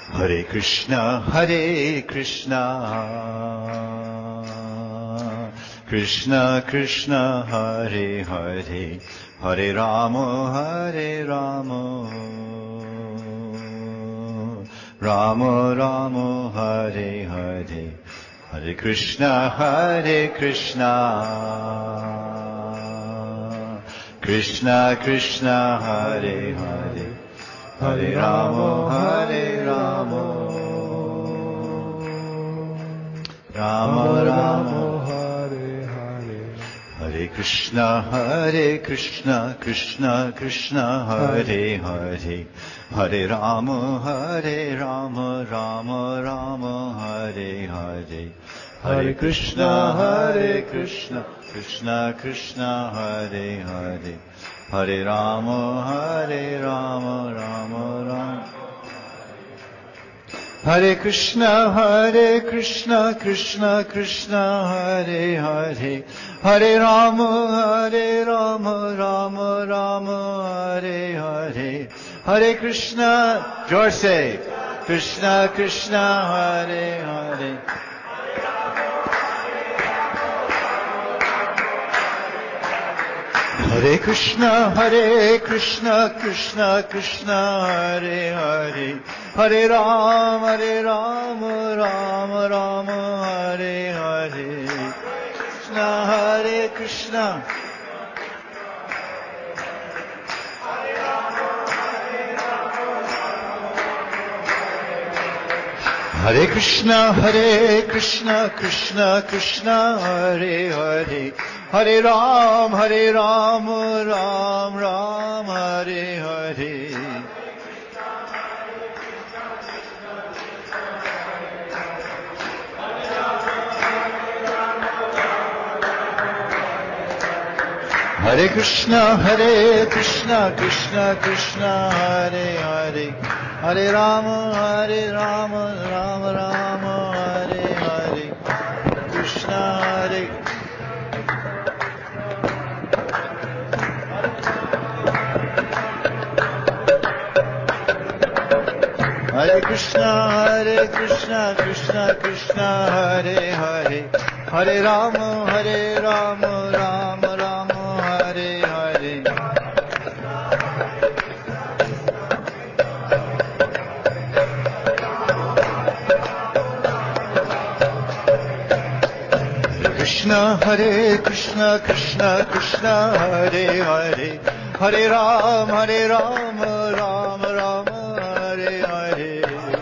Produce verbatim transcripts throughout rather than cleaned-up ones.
Hare Krishna, Hare Krishna, Krishna Krishna, Hare Hare, Hare Rama, Hare Rama, Rama Rama, Hare Hare, Hare Krishna, Hare Krishna, Krishna Krishna, Hare Hare, Hare Rama, Hare Rama, Rama Rama, Hare Hare, Hare Krishna, Hare Krishna, Krishna Krishna, Hare Hare, Hare Rama, Hare Rama, Rama Rama, Hare Hare, Hare Krishna, Hare Krishna, Krishna Krishna, Hare Hare, Hare Rama, Hare Rama, Rama Rama, Hare Krishna, Hare Krishna, Krishna Krishna, Hare Hare, Hare Rama, Hare Rama, Rama Rama, Hare Hare, Hare Krishna, George say, Krishna Krishna, Hare Hare, Hare Krishna, Hare Krishna, Krishna Krishna, Hare Hare, Hare Ram, Hare Ram, Ram Ram, Hare Hare, Krishna, Hare Krishna, Hare Krishna, Hare Krishna, Krishna Krishna, Hare Hare, Hare Ram, Hare Ram, Ram Ram, Hare Hare, Hare Krishna, Hare Krishna, Krishna Krishna, Hare Hare, Hare Rama, Hare Rama, Rama Rama, Hare Hare, Krishna, Hare Hare Krishna, Hare Krishna, Krishna Krishna, Hare Hare, Hare Rama, Hare Rama, Rama Rama, Hare Hare, Krishna, Hare Krishna, Krishna Krishna, Hare Hare, Hare Ram, Hare Ram, Ram Ram, Hare Hare,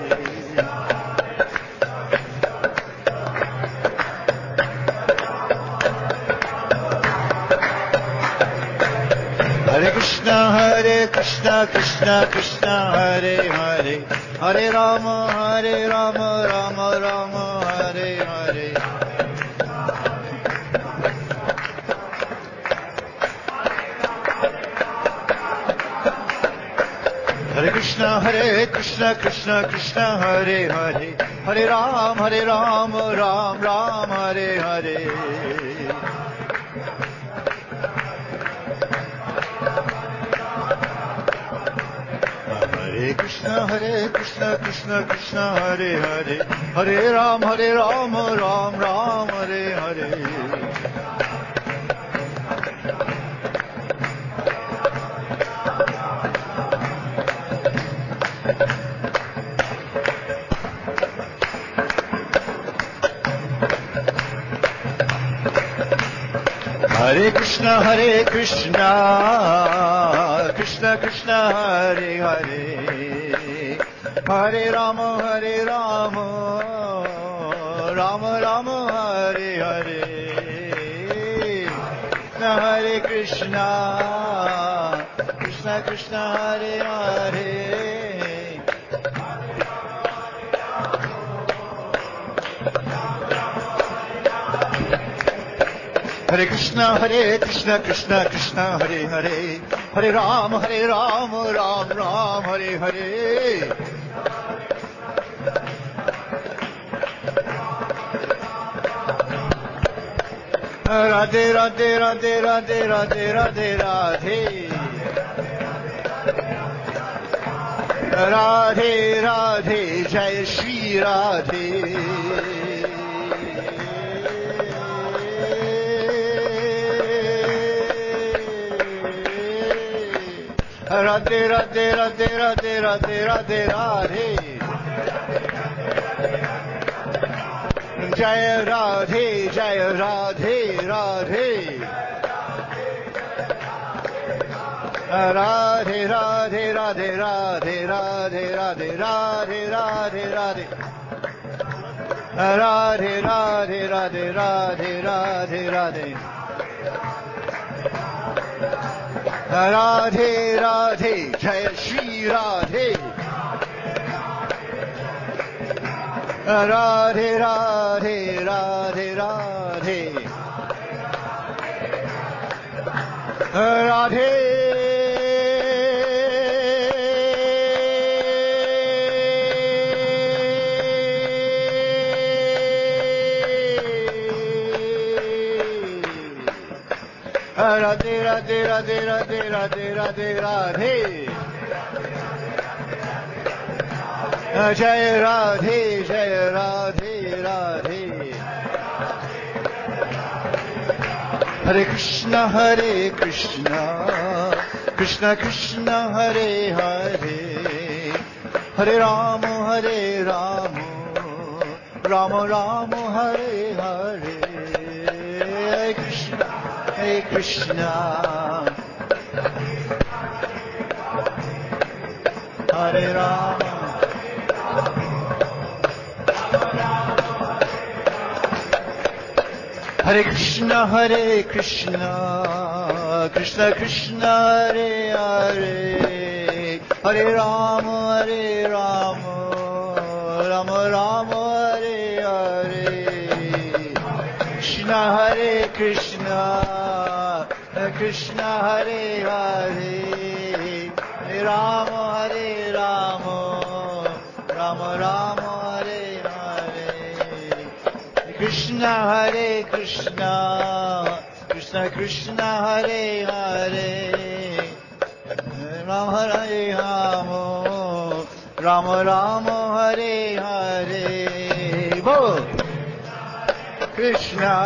Hare Krishna, Hare Krishna, Krishna Krishna, Hare Hare, Hare Rama, Hare Rama, Rama Rama, Hare Hare, Hare Krishna, Hare Krishna, Krishna Krishna, Hare Hare, Hare Ram, Hare Ram, Ram Ram, Hare Hare, Hare Krishna, Hare Krishna, Krishna Krishna, Hare Hare, Hare Ram, Hare Ram, Ram Ram, Hare Hare, Hare Krishna, Hare Krishna, Krishna Krishna, Hare Hare, Hare Rama, Hare Rama, Rama Rama, Hare Hare, Hare Krishna, Krishna Krishna, Hare Hare, Hare Krishna, Hare Krishna, Krishna Krishna, Hare Hare, Hare Ram, Hare Ram, Ram Ram, Hare Hare, Radhe Radhe Radhe Radhe Radhe Radhe Radhe, Radhe Radhe Jai Shri Radhe. Radhe Radhe Radhe Radhe Radhe Radhe Radhe. Jaya Radhe Jaya Radhe Radhe. Radhe Radhe Radhe Radhe Radhe Radhe Radhe Radhe Radhe. Radhe Radhe Radhe Radhe Radhe Radhe. Radhe Radhe Jai Shri Radhe. Radhe Radhe Radhe Radhe. Radhe Radhe Radhe Radhe Radhe Radhe Radhe Radhe. Jai Radhe Jai Radhe Radhe. Hare Krishna Hare Krishna Krishna Krishna Hare Hare. Hare Rama Hare Rama Rama Rama Hare Hare. Hare Krishna Hare Krishna Hare Rama. Hare Krishna Hare Krishna Krishna Krishna Hare Hare. Hare Rama Hare Rama Rama Rama Hare Hare. Krishna Hare Krishna Krishna Hare Hare. Hare Rama Hare Rama Rama Rama Hare Hare. Krishna Hare Krishna Krishna Krishna Hare Hare. Rama Hare Rama Rama Rama Hare Hare. Bol Krishna.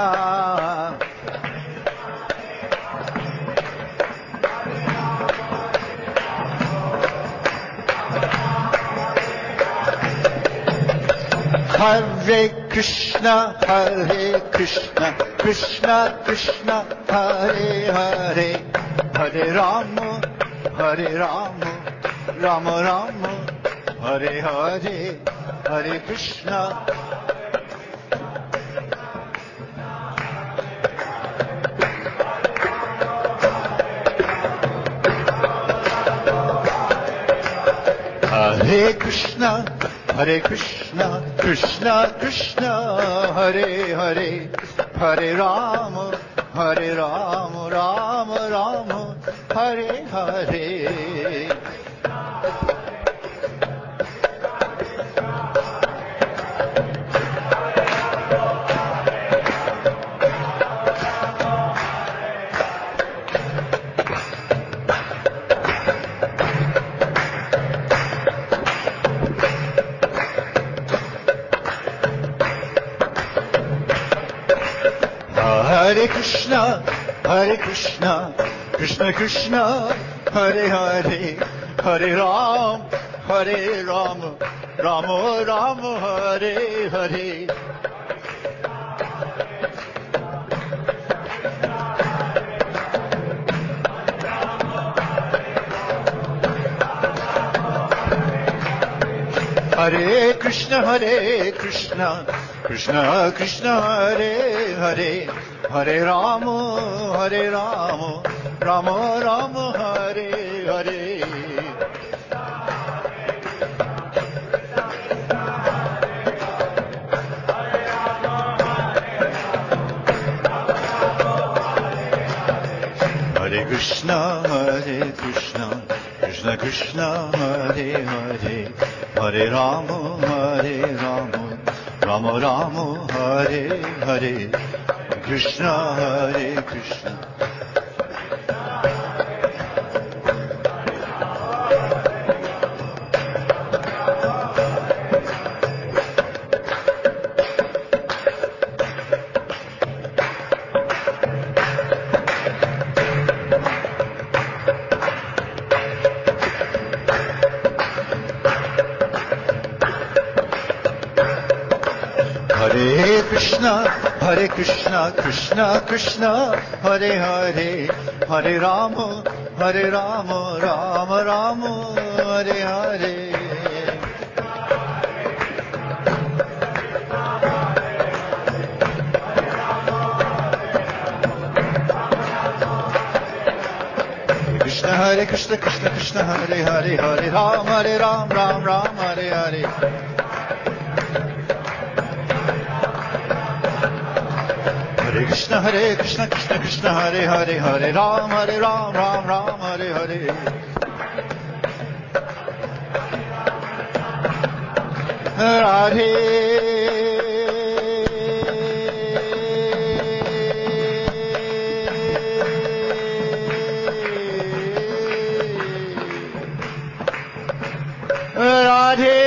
Hare Krishna Hare Krishna Krishna Krishna Hare Hare. Hare Rama Hare Rama Rama Rama Hare Hare. Hare Krishna. Hare Krishna Hare Krishna Krishna Krishna Hare Hare. Hare Rama Hare Rama Rama Rama Hare Hare. Hare Krishna Hare Krishna Krishna Krishna Hare Hare. Hare Ram Hare Rama Rama Rama Hare Hare. Hare Krishna Hare Krishna Krishna Krishna Hare Hare. Hare Rama Hare Rama Rama Rama Hare Hare. Hare Krishna Hare Krishna Krishna Krishna Hare Hare. Hare Rama Hare Rama Rama Rama Hare Hare. Krishna Hare Krishna. Krishna, Hare Krishna, Krishna Krishna, Hare Hare, Hare Rama, Hare Rama, Rama Rama, Hare Hare. Krishna Hare Krishna, Krishna Krishna, Hare Hare, Hare Ram, Hare Ram, Ram Ram, Hare Hare. Hare Krishna, Hare Krishna, Krishna Krishna, Hare Hare, Hare Ram, Hare Ram, Ram Ram, Hare Hare. Radhe Radhe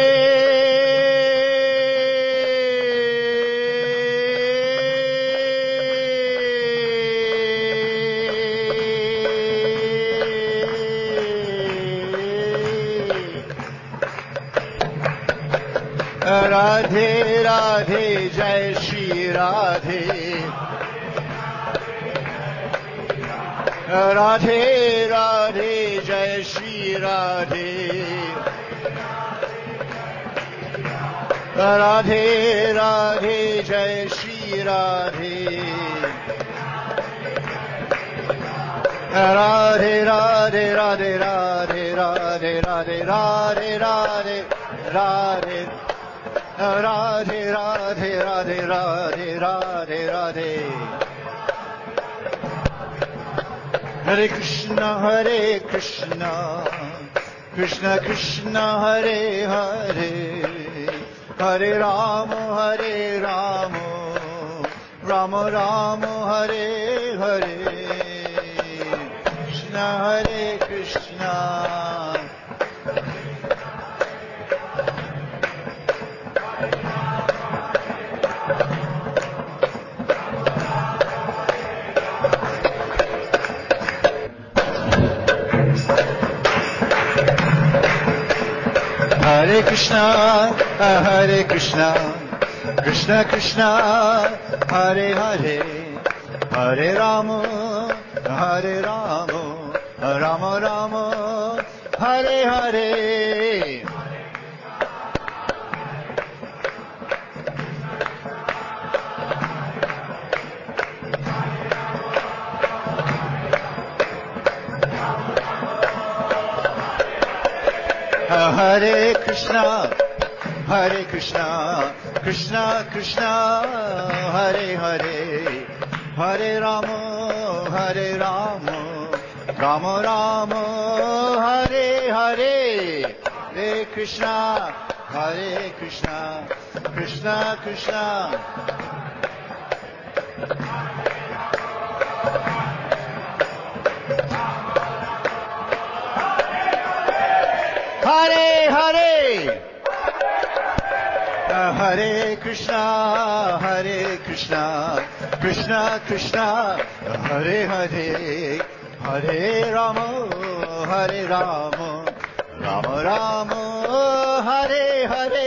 Radhe Radhe Jai Shri Radhe Radhe Radhe Jai Shri Radhe Radhe Radhe Jai Shri Radhe Radhe Radhe Radhe Radhe Radhe Radhe Radhe Radhe Radhe Radhe Radhe Radhe Radhe Radhe Radhe Hare Krishna Hare Krishna Krishna Krishna Hare Hare Hare Rama Hare Rama Rama Rama Hare Hare Krishna Hare Krishna Hare Krishna, Hare Krishna, Krishna Krishna, Hare Hare, Hare Rama, Hare Rama, Rama Rama, Hare Hare. Hare Krishna, Hare Krishna, Krishna Krishna, Hare Hare, Hare Rama, Hare Rama, Rama Rama, Hare Hare, Hare Krishna, Hare Krishna, Krishna Krishna. Hare Hare Hare Krishna Hare Krishna Krishna Krishna Hare Hare Hare Rama Hare Rama Rama Rama Hare Hare.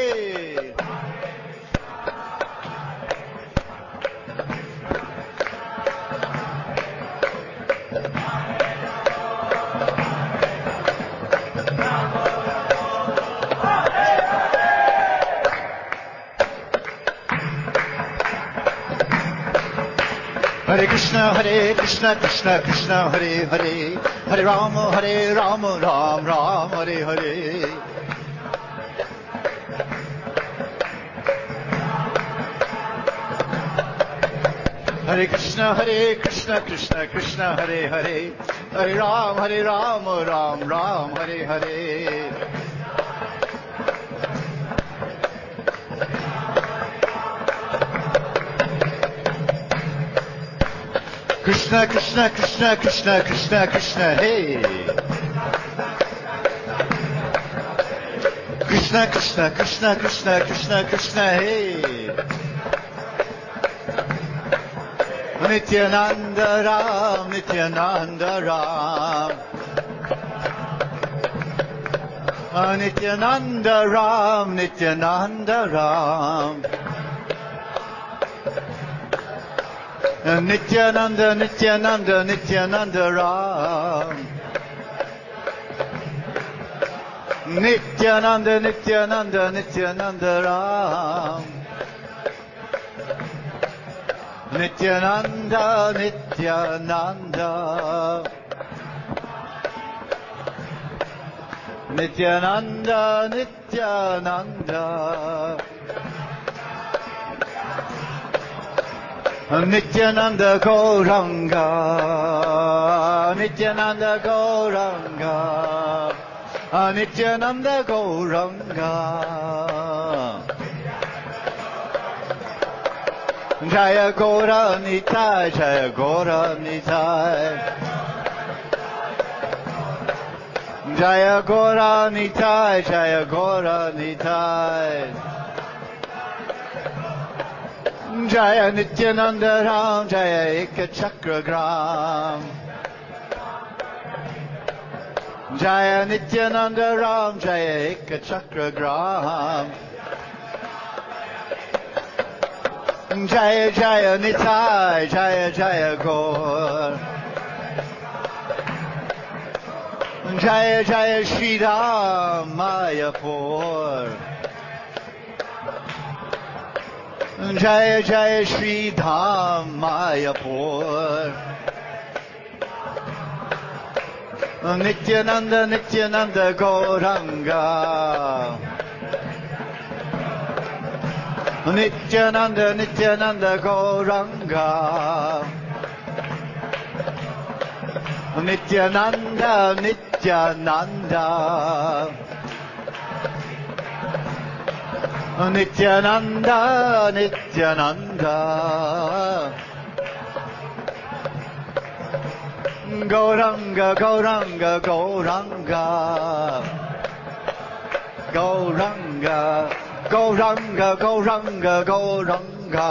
Hare Krishna, Hare Krishna, Krishna Krishna, Hare Hare, Hare Rama, Hare Rama, Ram Ram, Hare Hare. Hare Krishna, Hare Krishna, Krishna Krishna, Hare Hare, Hare Ram, Hare Rama, Ram Ram, Hare Hare. Krishna Krishna Krishna Krishna Krishna Krishna Hey Krishna Krishna Krishna Krishna Krishna Krishna Hey Nityananda Ram Nityananda Ram Nityananda Ram Nityananda Ram Nityananda, Nityananda, Nityananda Ram. Nityananda, Nityananda, Nityananda Ram. Nityananda, Nityananda. Nityananda, Nityananda. Nityananda Gauranga, Nityananda Gauranga, Nityananda Gauranga. Jaya Gaura Nitai, Jaya Gaura Nitai. Jaya Gaura Nitai, Jaya Gaura Nitai. Jaya Nityananda Ram, Jaya Ekachakra Gram. Jaya Nityananda Ram, Jaya Ekachakra Gram. Jaya Jaya Nitai, Jaya Jaya Gaur. Jaya Jaya Shri Ram Mayapur. Jaya Jaya Shri Dham Mayapur. Nityananda Nityananda Gauranga. Nityananda Nityananda Gauranga. Nityananda Nityananda. Nityananda Nityananda. Gauranga Gauranga Gauranga. Gauranga Gauranga Gauranga Gauranga.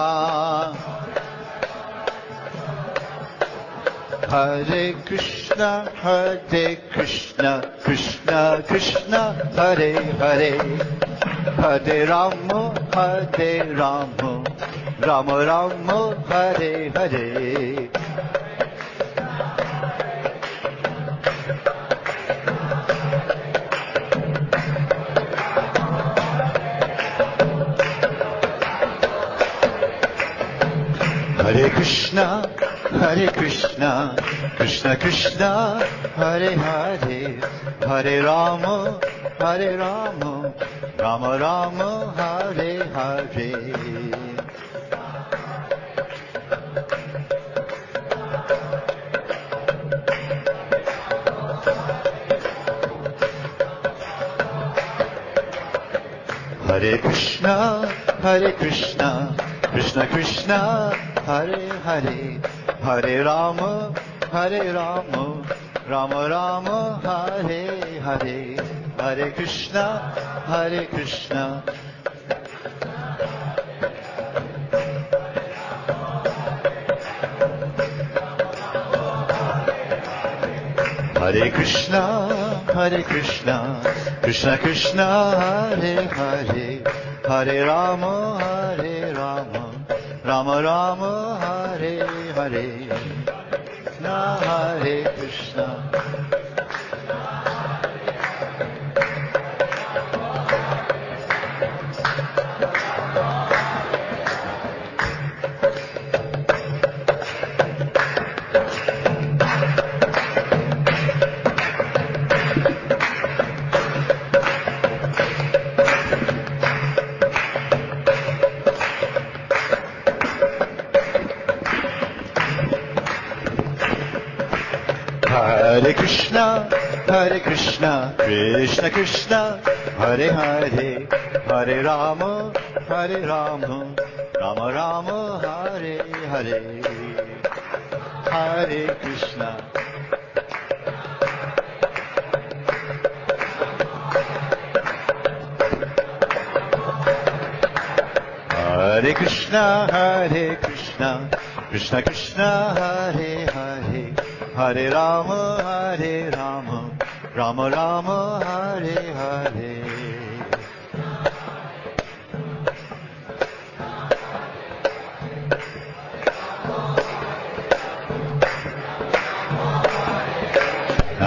Hare Krishna Hare Krishna Krishna Krishna Hare Hare. Hare Rama Hare Rama Rama Rama Hare Hare. Hare Krishna, Hare Krishna, Krishna Krishna, Hare Hare, Hare Rama, Hare Rama, Rama Rama, Hare Hare. Hare Krishna, Hare Krishna, Krishna Krishna, Hare Hare, Hare Rama, Hare Rama, Rama Rama, Hare Hare. Hare Krishna, Hare Krishna. Hare Krishna, Hare Krishna, Krishna Krishna, Hare Hare, Hare Rama, Hare Rama, Rama Rama, Hare Hare. Na Hare Krishna. Hare Krishna, Hare Krishna, Krishna Krishna, Hare Hare, Hare Rama, Hare Rama, Rama Rama, Hare Hare. Hare Krishna. Hare Krishna, Hare Krishna, Krishna Krishna, Hare Hare, Hare Rama, Hare Rama, Rama Rama, Hare Hare.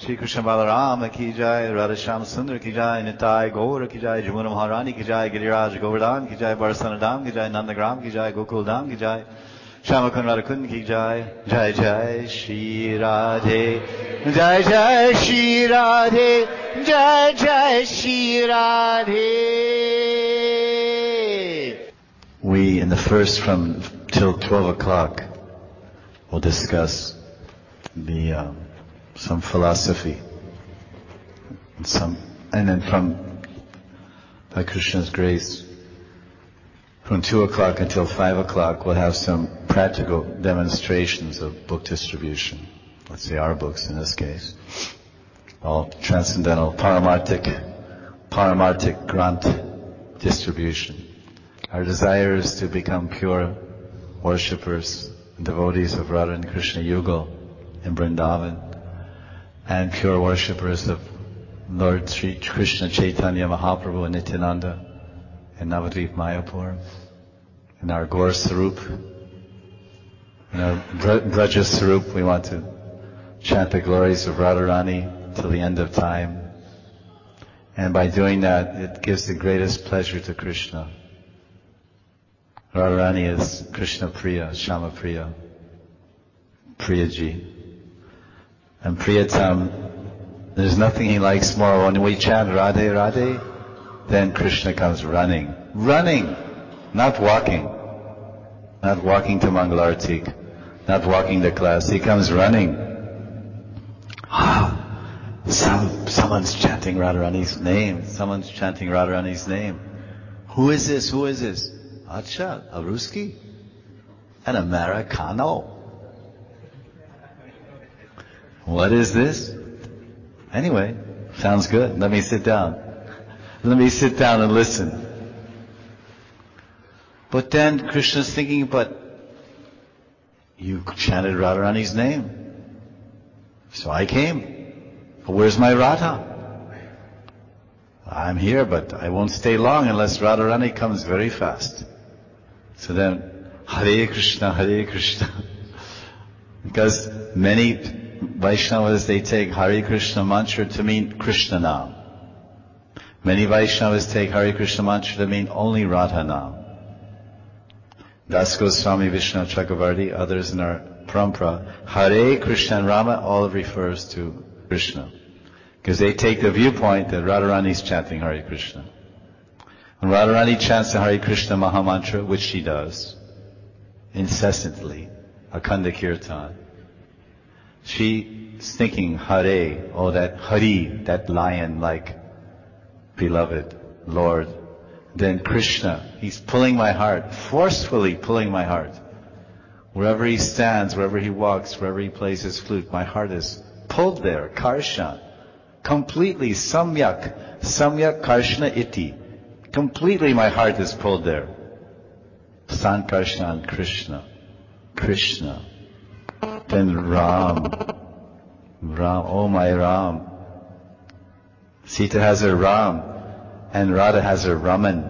Shri Krishna Balarama ki jai, Radha Shyam Sundar ki jai, Nitai Gaura ki jai, Jamuna Maharani ki jai, Giriraj Govardhan ki jai, Barasanadam ki jai, Nandagram ki jai, Gokul Dham ki jai, Shamakun Radhakund ki jai, Jai Jai Shri Radhe, Jai Jai Shri Radhe, Jai Jai Shri Radhe. We, in the first from till twelve o'clock, will discuss the um, some philosophy, and some, and then from by Krishna's grace, from two o'clock until five o'clock, we'll have some practical demonstrations of book distribution. Let's say our books in this case, all transcendental paramartic, paramartic grant distribution. Our desire is to become pure worshippers and devotees of Radha and Krishna Yugal in Vrindavan, and pure worshippers of Lord Sri Krishna Chaitanya Mahaprabhu and Nityananda in Navadvip Mayapur, in our Gaur Sarup, in our Braja Sarup. We want to chant the glories of Radharani till the end of time, and by doing that, it gives the greatest pleasure to Krishna. Radharani is Krishna Priya, Shama Priya, Priyaji. And Priyatam, there's nothing he likes more. When we chant Radhe Radhe, then Krishna comes running. Running! Not walking. Not walking to Mangalartik. Not walking to class. He comes running. Ah, some, someone's chanting Radharani's name. Someone's chanting Radharani's name. Who is this? Who is this? Acha, a Ruski? An Americano. What is this? Anyway, sounds good. Let me sit down. Let me sit down and listen. But then Krishna's thinking, but you chanted Radharani's name. So I came. But where's my Radha? I'm here, but I won't stay long unless Radharani comes very fast. So then, Hare Krishna, Hare Krishna. Because many Vaishnavas, they take Hare Krishna mantra to mean Krishna Nam. Many Vaishnavas take Hare Krishna mantra to mean only Radha Nam. Das Goswami, Vishnu Chakravarti, others in our parampara, Hare Krishna and Rama all refers to Krishna. Because they take the viewpoint that Radharani is chanting Hare Krishna. When Radharani chants the Hare Krishna Mahamantra, which she does, incessantly, Akhanda Kirtan, she's thinking Hare, oh that Hari, that lion-like beloved Lord. Then Krishna, he's pulling my heart, forcefully pulling my heart. Wherever he stands, wherever he walks, wherever he plays his flute, my heart is pulled there, Karshan. Completely, samyak, samyak karshna iti. Completely my heart is pulled there. Sankarshan, Krishna, Krishna. Then Ram, Ram, oh my Ram. Sita has her Ram, and Radha has her Raman.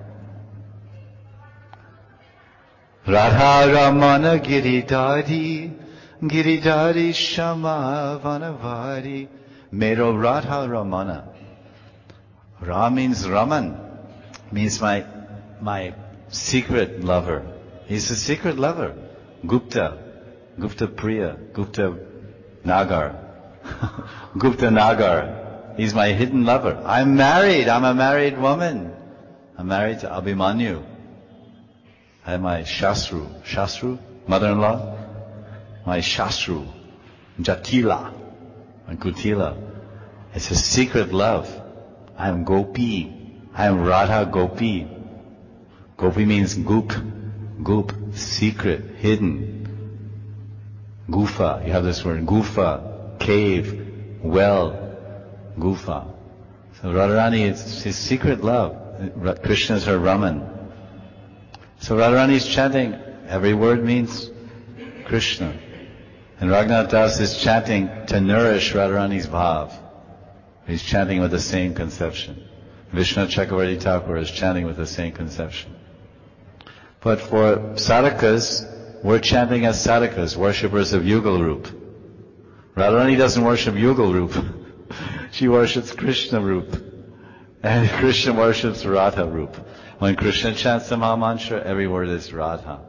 Radha Ramana Giridhari, Giridhari Shama Vanavari. Mero Radha Ramana. Ra means Raman, means my, my secret lover. He's a secret lover. Gupta, Gupta Priya, Gupta Nagar, Gupta Nagar. He's my hidden lover. I'm married, I'm a married woman. I'm married to Abhimanyu. I have my Shastru, Shastru, mother-in-law, my Shastru, Jatila. And Kutila. It's a secret love. I am Gopi. I am Radha Gopi. Gopi means goop. Goop. Secret. Hidden. Gufa. You have this word. Gufa. Cave. Well. Gufa. So Radharani is his secret love. Krishna is her Raman. So Radharani is chanting. Every word means Krishna. And Raghunath Das is chanting to nourish Radharani's bhav. He's chanting with the same conception. Vishnu Chakravarti Thakur is chanting with the same conception. But for sadhakas, we're chanting as sadhakas, worshippers of Yugal Roop. Radharani doesn't worship Yugal Roop. She worships Krishna Roop. And Krishna worships Radha Roop. When Krishna chants the Maha Mantra, every word is Radha.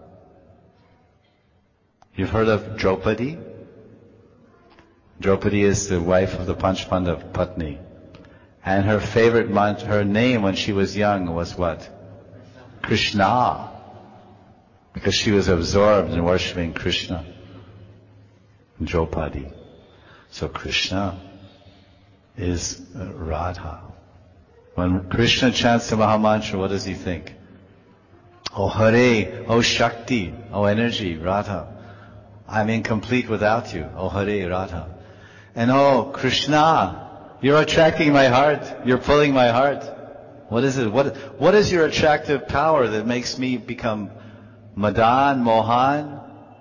You've heard of Draupadi? Draupadi is the wife of the Panchpandav Patni. And her favorite mantra, her name when she was young was what? Krishna. Because she was absorbed in worshipping Krishna. Draupadi. So Krishna is Radha. When Krishna chants the Maha Mantra, what does he think? Oh Hare, oh Shakti, oh energy, Radha. I'm incomplete without you. Oh Hare, Radha. And oh Krishna, you're attracting my heart. You're pulling my heart. What is it? What, what is your attractive power that makes me become Madan, Mohan?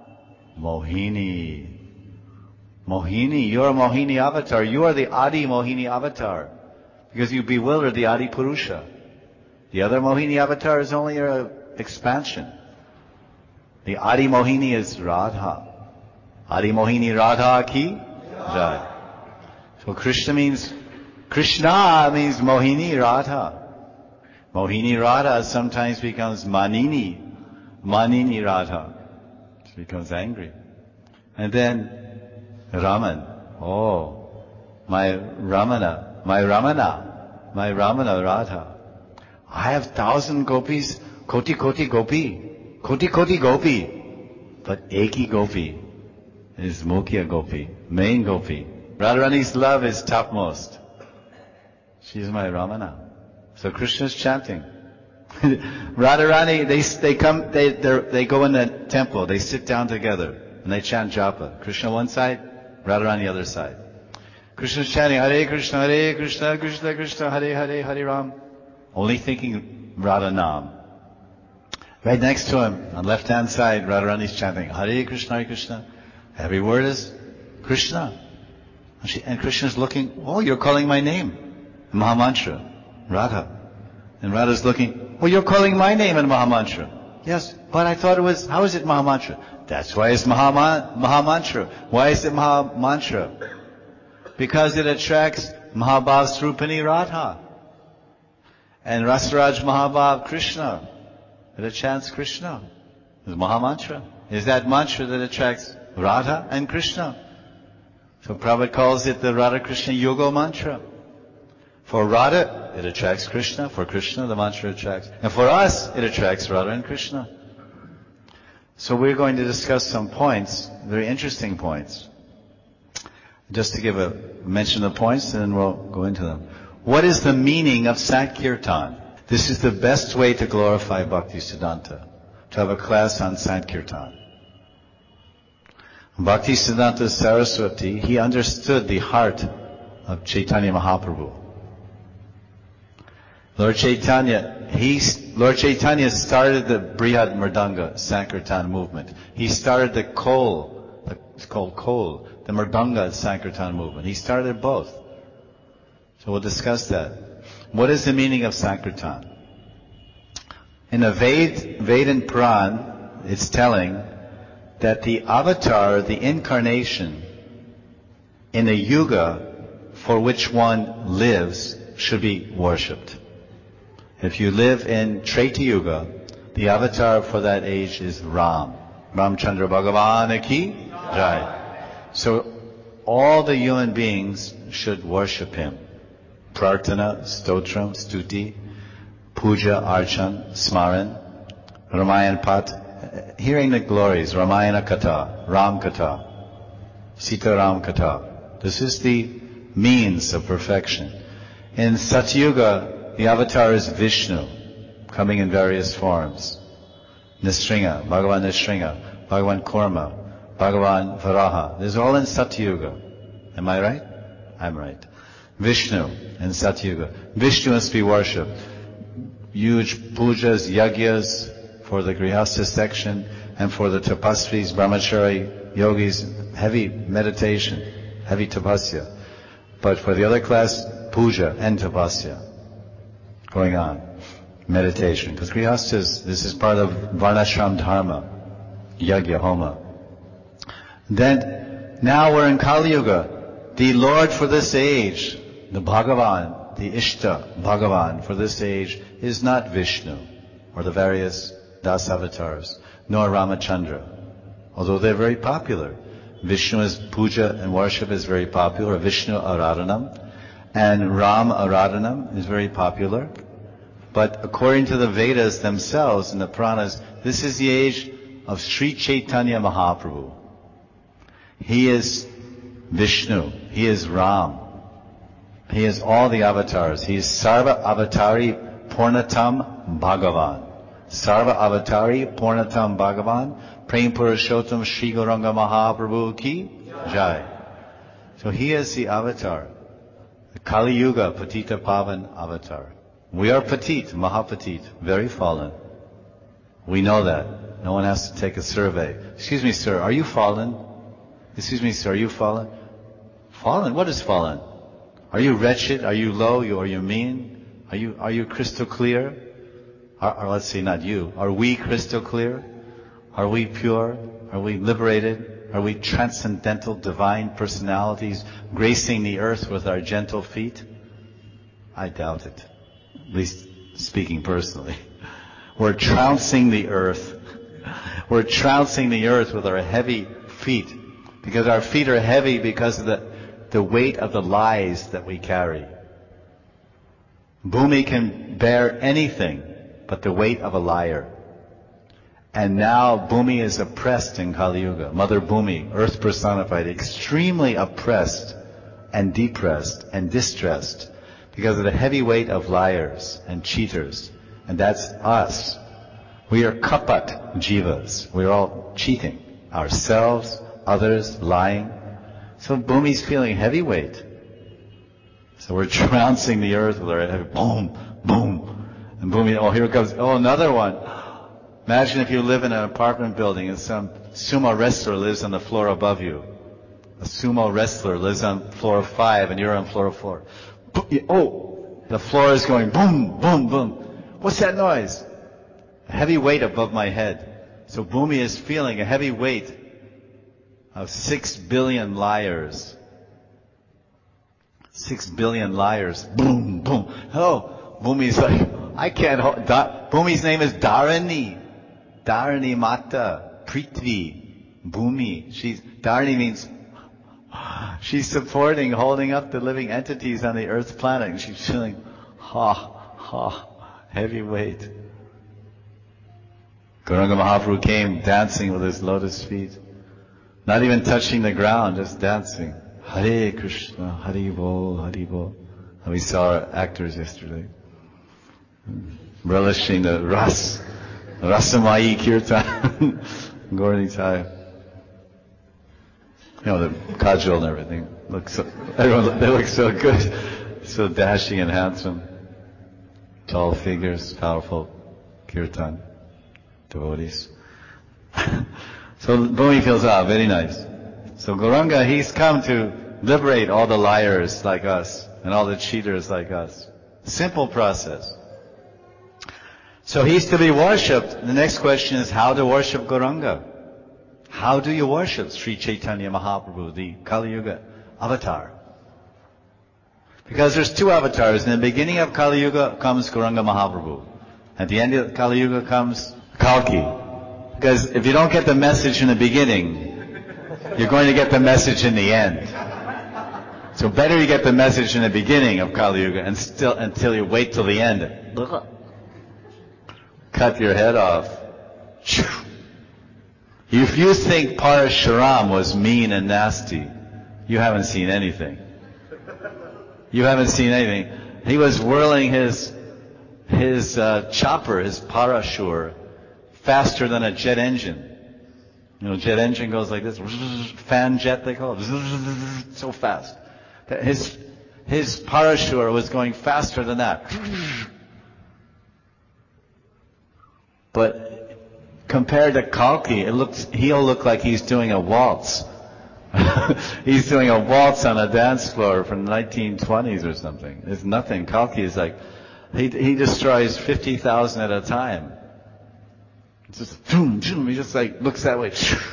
Mohini. Mohini, you're a Mohini avatar. You are the Adi Mohini avatar. Because you bewilder the Adi Purusha. The other Mohini avatar is only an expansion. The Adi Mohini is Radha. Adi Mohini Radha ki jai. So Krishna means, Krishna means Mohini Radha. Mohini Radha sometimes becomes Manini. Manini Radha. She becomes angry. And then Raman. Oh, my Ramana. My Ramana, my Ramana Radha. I have thousand gopis, koti koti gopi, koti koti gopi. But Eki gopi is Mukhya gopi, main gopi. Radharani's love is topmost. She's my Ramana. So Krishna's chanting. Radharani, they they come, they they go in the temple, they sit down together and they chant japa. Krishna one side, Radharani other side. Krishna's chanting, Hare Krishna, Hare Krishna, Krishna Krishna, Hare Hare, Hare Ram. Only thinking Radha Nam. Right next to him, on left hand side, Radharani's chanting, Hare Krishna, Hare Krishna. Every word is Krishna. And, she, and Krishna's looking, oh, you're calling my name. Maha Mantra. Radha. And Radha's looking, oh, you're calling my name in Maha Mantra. Yes, but I thought it was, how is it Maha Mantra? That's why it's Maha, Maha Mantra. Why is it Maha Mantra? Because it attracts Mahabhav Srupani Radha. And Rasaraj Mahabhav Krishna. It chants Krishna. It's Maha Mantra. Is that mantra that attracts Radha and Krishna. So Prabhupada calls it the Radha Krishna Yoga mantra. For Radha, it attracts Krishna. For Krishna, the mantra attracts. And for us, it attracts Radha and Krishna. So we're going to discuss some points, very interesting points. Just to give a mention of the points, and then we'll go into them. What is the meaning of Sankirtan? This is the best way to glorify Bhaktisiddhanta, to have a class on Sankirtan. Bhaktisiddhanta Saraswati, he understood the heart of Chaitanya Mahaprabhu. Lord Chaitanya, he, Lord Chaitanya started the Brihad Mridanga Sankirtan movement. He started the Kol, it's called Kol, the Mridanga Sankirtan movement. He started both. So we'll discuss that. What is the meaning of Sankirtan? In the Ved, Vedan Puran, it's telling that the avatar, the incarnation in a yuga for which one lives should be worshipped. If you live in Treta Yuga, the avatar for that age is Ram. Ramchandra Bhagavan ki Jai. So all the human beings should worship him. Prarthana, Stotram, Stuti, Puja, Archan, Smaran, Ramayan Pat, hearing the glories, Ramayana Katha, Ram Katha, Sita Ram Katha. This is the means of perfection. In Satyuga, the avatar is Vishnu, coming in various forms. Nisringa, Bhagavan Nisringa, Bhagavan Kurma, Bhagavan Varaha. These are all in Satyuga. Am I right? I'm right. Vishnu in Satyuga. Vishnu must be worshipped. Huge pujas, yagyas for the Grihastha section and for the tapasvis, brahmachari, yogis, heavy meditation, heavy tapasya. But for the other class, puja and tapasya going on. Meditation. Because Grihasthas, this is part of Varnashram Dharma, Yagya Homa. Then Now we're in Kali Yuga. The Lord for this age, the Bhagavan, the Ishta Bhagavan for this age is not Vishnu or the various Das avatars, nor Ramachandra. Although they're very popular. Vishnu's puja and worship is very popular, Vishnu Aradhanam, and Ram Aradhanam is very popular. But according to the Vedas themselves and the Puranas, this is the age of Sri Chaitanya Mahaprabhu. He is Vishnu. He is Ram. He is all the avatars. He is Sarva Avatari Purnatam Bhagavan. Sarva Avatari Purnatam Bhagavan. Prem Purushottam Shri Gauranga Mahaprabhu ki Jai. So he is the avatar. The Kali Yuga Patita Pavan avatar. We are Patit, Mahapatit, very fallen. We know that. No one has to take a survey. Excuse me, sir, are you fallen? Excuse me, sir, are you fallen? Fallen? What is fallen? Are you wretched? Are you low? Are you mean? Are you, are you crystal clear? Or, or let's say not you. Are we crystal clear? Are we pure? Are we liberated? Are we transcendental divine personalities gracing the earth with our gentle feet? I doubt it. At least speaking personally. We're trouncing the earth. We're trouncing the earth with our heavy feet. Because our feet are heavy because of the, the weight of the lies that we carry. Bhumi can bear anything but the weight of a liar. And now Bhumi is oppressed in Kali Yuga. Mother Bhumi, earth personified, extremely oppressed and depressed and distressed because of the heavy weight of liars and cheaters. And that's us. We are kapat jivas. We're all cheating. Ourselves, others, lying. So Bhumi's feeling heavy weight. So we're trouncing the earth with our heavy boom, boom. And Bhumi, oh, here it comes. Oh, another one. Imagine if you live in an apartment building and some sumo wrestler lives on the floor above you. A sumo wrestler lives on floor five and you're on floor four. Oh, the floor is going boom, boom, boom. What's that noise? A heavy weight above my head. So Bhumi is feeling a heavy weight of six billion liars. Six billion liars. Boom, boom. Oh, Bhumi's like, I can't hold, da, Bhumi's name is Dharani. Dharani Mata, Prithvi, Bhumi. She's, Dharani means, she's supporting, holding up the living entities on the earth planet. And she's feeling, ha, ha, heavy weight. Gauranga Mahaprabhu came dancing with his lotus feet. Not even touching the ground, just dancing. Hare Krishna, Hare Bol, Hare Bol. And we saw our actors yesterday. Relishing the ras, rasamai kirtan, Gaurnitai. You know, the kajal and everything. Looks so, everyone, they look so good. So dashing and handsome. Tall figures, powerful kirtan devotees. So Bhumi feels, ah, very nice. So Gauranga, he's come to liberate all the liars like us and all the cheaters like us. Simple process. So he's to be worshipped. The next question is how to worship Gauranga. How do you worship Sri Chaitanya Mahaprabhu, the Kali Yuga avatar? Because there's two avatars. In the beginning of Kali Yuga comes Gauranga Mahaprabhu. At the end of Kali Yuga comes Kalki. Because if you don't get the message in the beginning, you're going to get the message in the end. So better you get the message in the beginning of Kali Yuga and still until you wait till the end. Cut your head off. If you think Parashuram was mean and nasty, you haven't seen anything. You haven't seen anything. He was whirling his his uh, chopper, his Parashur, faster than a jet engine. You know, jet engine goes like this, fan jet they call it, so fast. His his Parashur was going faster than that. But compared to Kalki, it looks, he'll look like he's doing a waltz. He's doing a waltz on a dance floor from the nineteen twenties or something. It's nothing. Kalki is like, he he destroys fifty thousand at a time. It's just, boom, boom, he just like looks that way.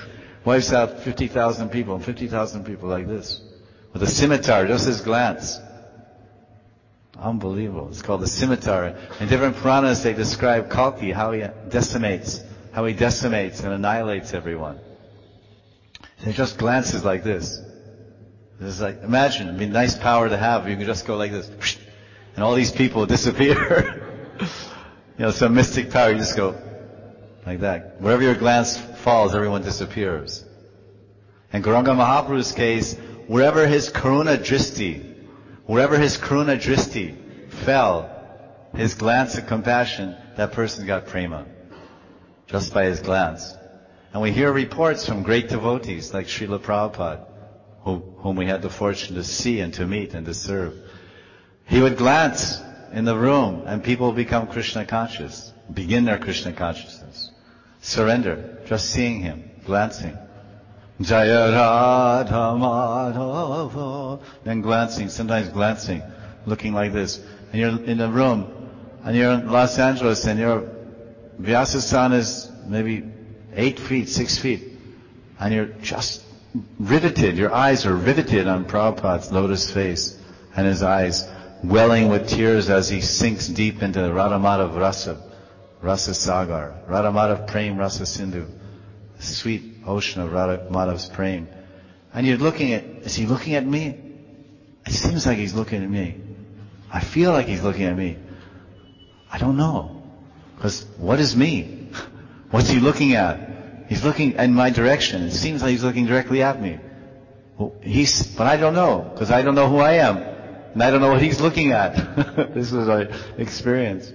wipes out fifty thousand people, fifty thousand people like this. With a scimitar, just his glance. Unbelievable. It's called the scimitar. In different Puranas they describe Kalki, how he decimates, how he decimates and annihilates everyone. And just glances like this. It's like, imagine, it'd be a nice power to have. You can just go like this, and all these people disappear. You know, some mystic power, you just go like that. Wherever your glance falls, everyone disappears. In Gauranga Mahaprabhu's case, wherever his Karuna Dristi, wherever his Karuna Dristi fell, his glance of compassion, that person got prema. Just by his glance. And we hear reports from great devotees like Srila Prabhupada, who, whom we had the fortune to see and to meet and to serve. He would glance in the room and people become Krishna conscious, begin their Krishna consciousness. Surrender, just seeing him, glancing. Jaya Radha Madhava. Then glancing, sometimes glancing, looking like this. And you're in a room, and you're in Los Angeles, and your Vyasa-san is maybe eight feet, six feet, and you're just riveted, your eyes are riveted on Prabhupada's lotus face, and his eyes welling with tears as he sinks deep into the Radha-Madhav Rasa, Rasa Sagar, Radha-Madhav Prem Rasa Sindhu, the sweet ocean of Radha-Madhav's Prem. And you're looking at, is he looking at me? It seems like he's looking at me. I feel like he's looking at me. I don't know. Because what is me? What's he looking at? He's looking in my direction. It seems like he's looking directly at me. Well, he's, but I don't know, because I don't know who I am. And I don't know what he's looking at. This was my experience.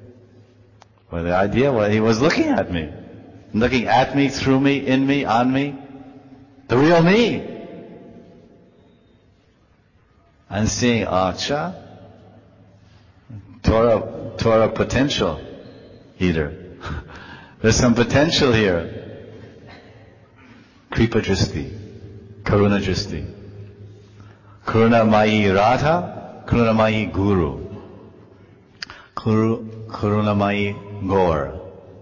Well, the idea was he was looking at me. Looking at me, through me, in me, on me. The real me. And seeing, acha, Torah, Torah potential eater. There's some potential here. Kripa Dristi, Karuna Dristi. Karuna Mayi Radha, Karuna Mayi Guru. Kuru, Karuna Mayi Gaur.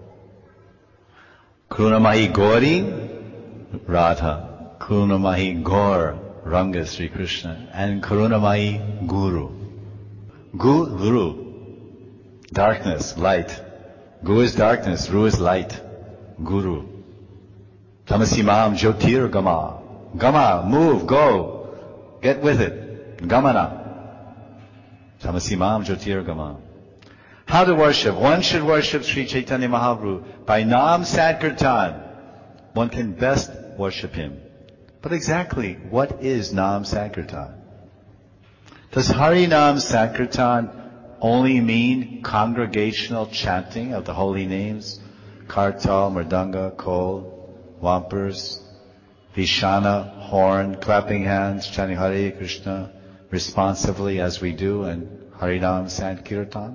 Karuna Mayi Gauri, Radha. Karuna Mayi Gaur, Ranga Sri Krishna. And Karuna Mayi Guru. Gu, Guru. Darkness, light. Gu is darkness, Ru is light. Guru. Tamasimam Jyotir Gama. Gama, move, go. Get with it. Gamana. Tamasimam Jyotir Gama. How to worship? One should worship Sri Chaitanya Mahaprabhu by Nam Sankirtan. One can best worship him. But exactly, what is Nam Sankirtan? Does Hari Nam Sankirtan only mean congregational chanting of the holy names? Kartal, Mridanga, Kol, Wampers, Vishana, horn, clapping hands, chanting Hare Krishna responsively as we do in Harinam Sankirtan?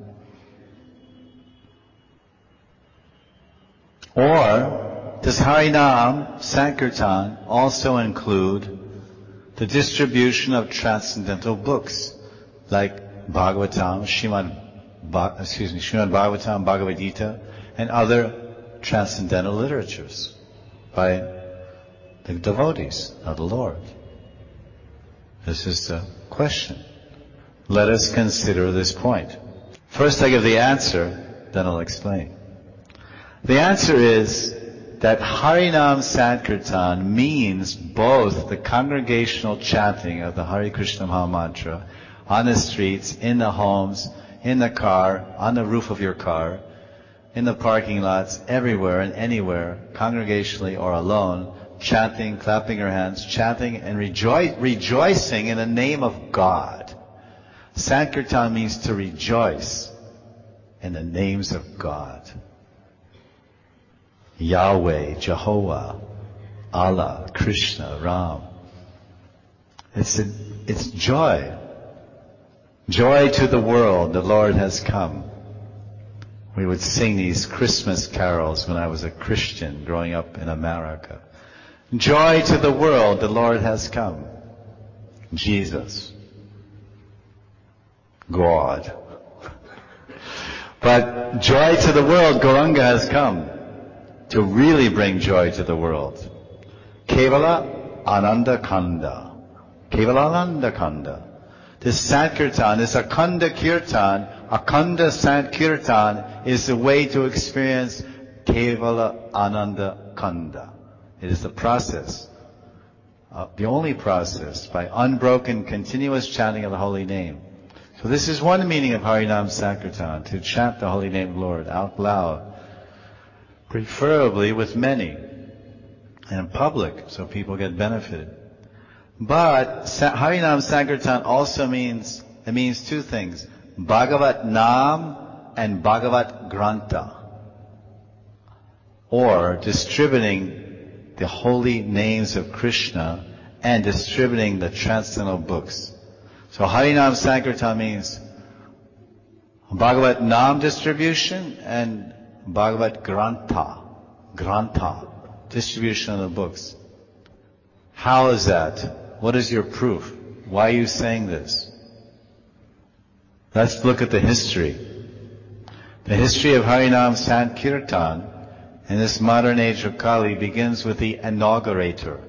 Or does Harinam Sankirtan also include the distribution of transcendental books like Bhagavatam, Srimad, ba- excuse me, Srimad Bhagavatam, Bhagavad Gita, and other transcendental literatures by the devotees of the Lord? This is the question. Let us consider this point. First I give the answer, then I'll explain. The answer is that Harinam Sankirtan means both the congregational chanting of the Hare Krishna Maha Mantra on the streets, in the homes, in the car, on the roof of your car, in the parking lots, everywhere and anywhere, congregationally or alone, chanting, clapping your hands, chanting and rejoice, rejoicing in the name of God. Sankirtan means to rejoice in the names of God. Yahweh, Jehovah, Allah, Krishna, Ram. It's a, it's joy. Joy to the world, the Lord has come. We would sing these Christmas carols when I was a Christian growing up in America. Joy to the world, the Lord has come. Jesus. God. But joy to the world, Gauranga has come to really bring joy to the world. Kevala Ananda Kanda. Kevala Ananda Kanda. This Sankirtan, this Akhanda Kirtan, Akhanda Sankirtan is the way to experience Kevala Ananda Kanda. It is the process, uh, the only process by unbroken, continuous chanting of the holy name. So this is one meaning of Harinam Sankirtan, to chant the holy name of the Lord out loud, preferably with many, and in public, so people get benefited. But Harinam Sankirtan also means, it means two things, Bhagavat Nam and Bhagavat Grantha, or distributing the holy names of Krishna and distributing the transcendental books. So Harinam Sankirtan means Bhagavat Nam distribution and Bhagavat Grantha, Grantha, distribution of the books. How is that? What is your proof? Why are you saying this? Let's look at the history. The history of Harinam Sankirtan in this modern age of Kali begins with the inaugurator.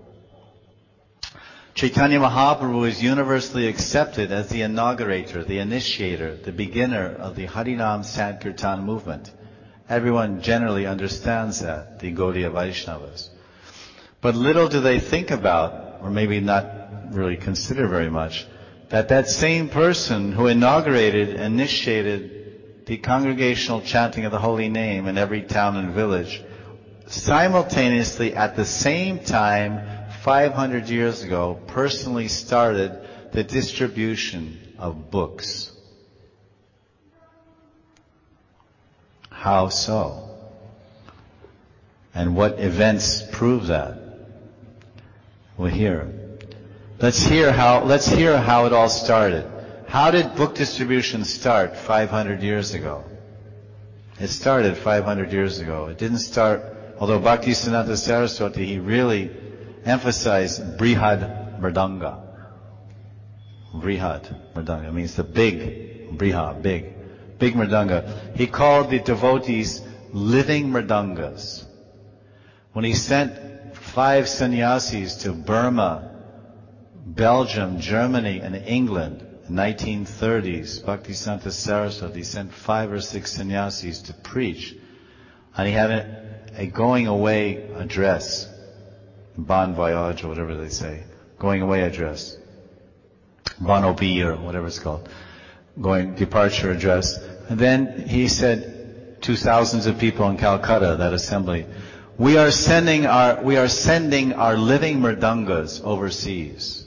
Chaitanya Mahaprabhu is universally accepted as the inaugurator, the initiator, the beginner of the Harinam Sankirtan movement. Everyone generally understands that, the Gaudiya Vaishnavas. But little do they think about, or maybe not really consider very much, that that same person who inaugurated, initiated the congregational chanting of the holy name in every town and village, simultaneously at the same time, five hundred years ago, personally started the distribution of books. How so? And what events prove that? We'll hear. Let's hear how, let's hear how it all started. How did book distribution start five hundred years ago? It started five hundred years ago. It didn't start, although Bhaktisiddhanta Saraswati, he really emphasized Brihad Mridanga. Brihad Mridanga means the big, Briha, big, big Mridanga. He called the devotees living Mridangas. When he sent five sannyasis to Burma, Belgium, Germany, and England in the nineteen thirties, Bhaktisiddhanta Saraswati sent five or six sannyasis to preach. And he had a, a going away address, bon voyage or whatever they say, going away address, bon obie or whatever it's called, going departure address. And then he said to thousands of people in Calcutta, that assembly, we are sending our, we are sending our living mridangas overseas.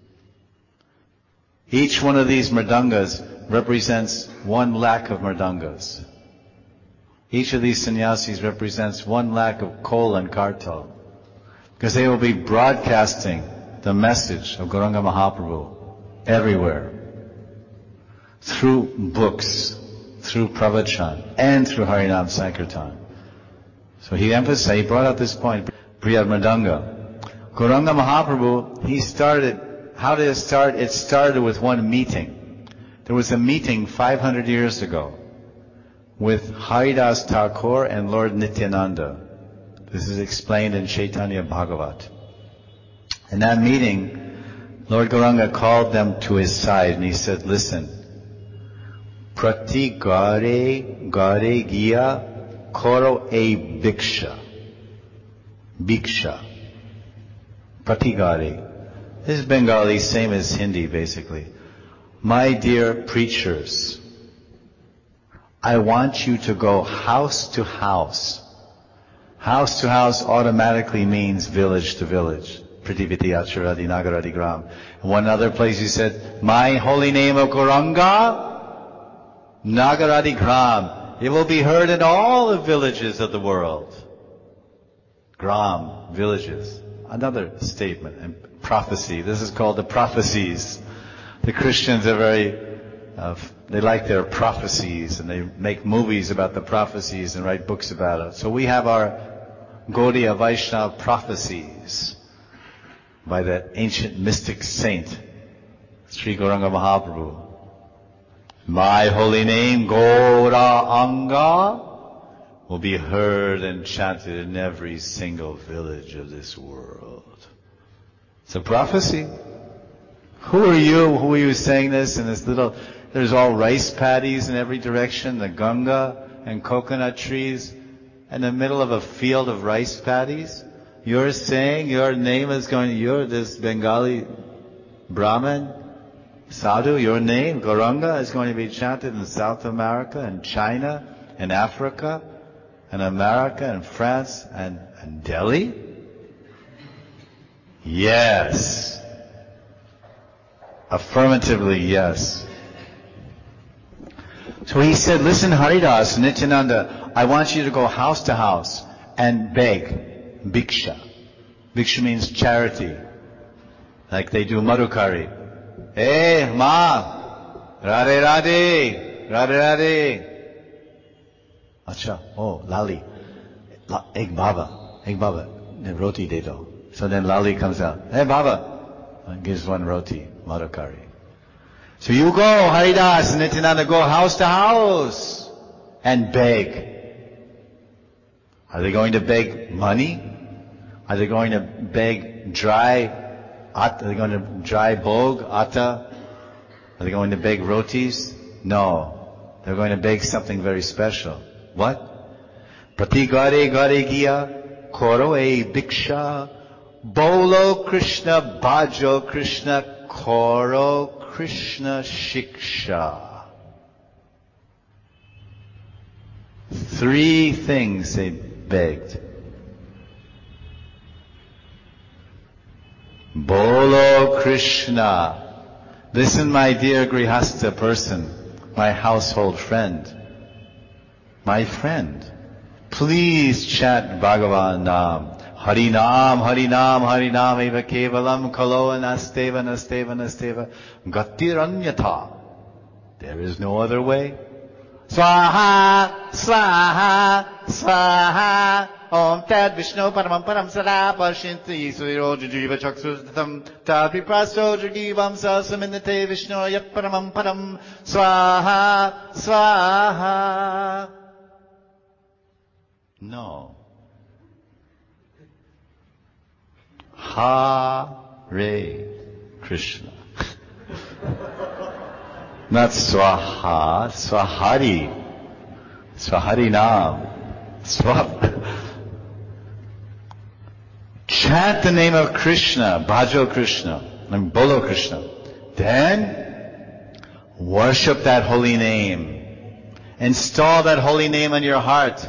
Each one of these mridangas represents one lakh of mridangas. Each of these sannyasis represents one lakh of kol and kartal. Because they will be broadcasting the message of Gauranga Mahaprabhu everywhere. Through books, through pravachan, and through Harinam Sankirtan. So he emphasized, he brought out this point, Brihad Mridanga. Gauranga Mahaprabhu, he started, how did it start? It started with one meeting. There was a meeting five hundred years ago with Haridas Thakur and Lord Nityananda. This is explained in Chaitanya Bhagavat. In that meeting, Lord Gauranga called them to his side and he said, listen, Prati gare gare giya koro e bhiksha. Bhiksha. Prati gare. This is Bengali, same as Hindi basically. My dear preachers, I want you to go house to house. House to house automatically means village to village. Prativiti Acharadi Nagaradi Gram. In one other place he said, my holy name of Gauranga, Nagaradi Gram. It will be heard in all the villages of the world. Gram, villages. Another statement and prophecy. This is called the prophecies. The Christians are very, uh, they like their prophecies and they make movies about the prophecies and write books about it. So we have our Gaudiya Vaishnava prophecies by that ancient mystic saint, Sri Gauranga Mahaprabhu. My holy name, Gaura Anga, will be heard and chanted in every single village of this world. It's a prophecy. Who are you? Who are you saying this in this little, there's all rice paddies in every direction, the Ganga and coconut trees in the middle of a field of rice paddies. You're saying your name is going, you're this Bengali Brahmin, Sadhu, your name, Gauranga, is going to be chanted in South America and China and Africa and America and France and, and Delhi? Yes. Affirmatively, yes. So he said, listen, Haridas, Nityananda, I want you to go house to house and beg. Bhiksha. Bhiksha means charity. Like they do Madhukari. Hey, Ma! Radhe Radhe! Radhe Radhe! Acha, oh, Lali. La, Egg Baba. Egg Baba. Roti de do. So then Lali comes out. Hey, Baba! And gives one roti. Madhukari. So you go, Haridas and Nityananda, go house to house and beg. Are they going to beg money? Are they going to beg dry, at, are they going to dry bog, atta? Are they going to beg rotis? No. They're going to beg something very special. What? Prati gare gare giya, koro e bhiksha, bolo Krishna, bhajo Krishna, koro Krishna shiksha. Three things they begged. Bolo Krishna. Listen, my dear Grihastha person, my household friend, my friend, please chant Bhagavan Nam. Hari Nam, Hari Nam, Hari Nam, eva kevalam, kalo anasteva, nasteva, nasteva, gatiranyatha. There is no other way. Swaha, Swaha, Swaha. Om Tad Vishnu Paramam Param Sada Pashinti Suriro Jiva Chaksutam Tad Vipraso Jagivam Sasamindate Vishnu Yat Paramam Param Swaha Swaha. No. Hare Krishna. Not Swaha, Swahari. Swahari Nam. Swah. Chant the name of Krishna, Bhajo Krishna, and Bolo Krishna. Then, worship that holy name. Install that holy name in your heart.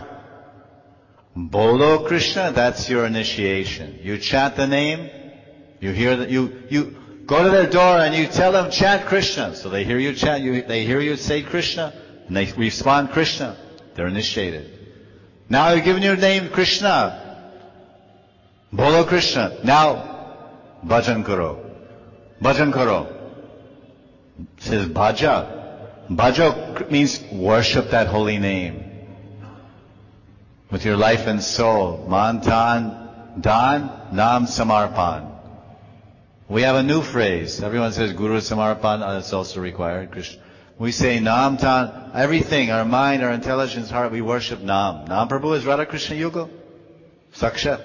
Bolo Krishna, that's your initiation. You chant the name, you hear that, you, you go to their door and you tell them, chant Krishna. So they hear you chant, you, they hear you say Krishna, and they respond Krishna. They're initiated. Now you're giving your name Krishna. Bolo Krishna. Now, bhajan karo. Bhajan karo. It says bhaja. Bhaja means worship that holy name. With your life and soul. Man tan, dan, nam samarpan. We have a new phrase. Everyone says Guru samarpan, that's also required. Krishna. We say nam tan, everything, our mind, our intelligence, heart, we worship nam. Nam Prabhu is Radha Krishna Yuga. Sakshat.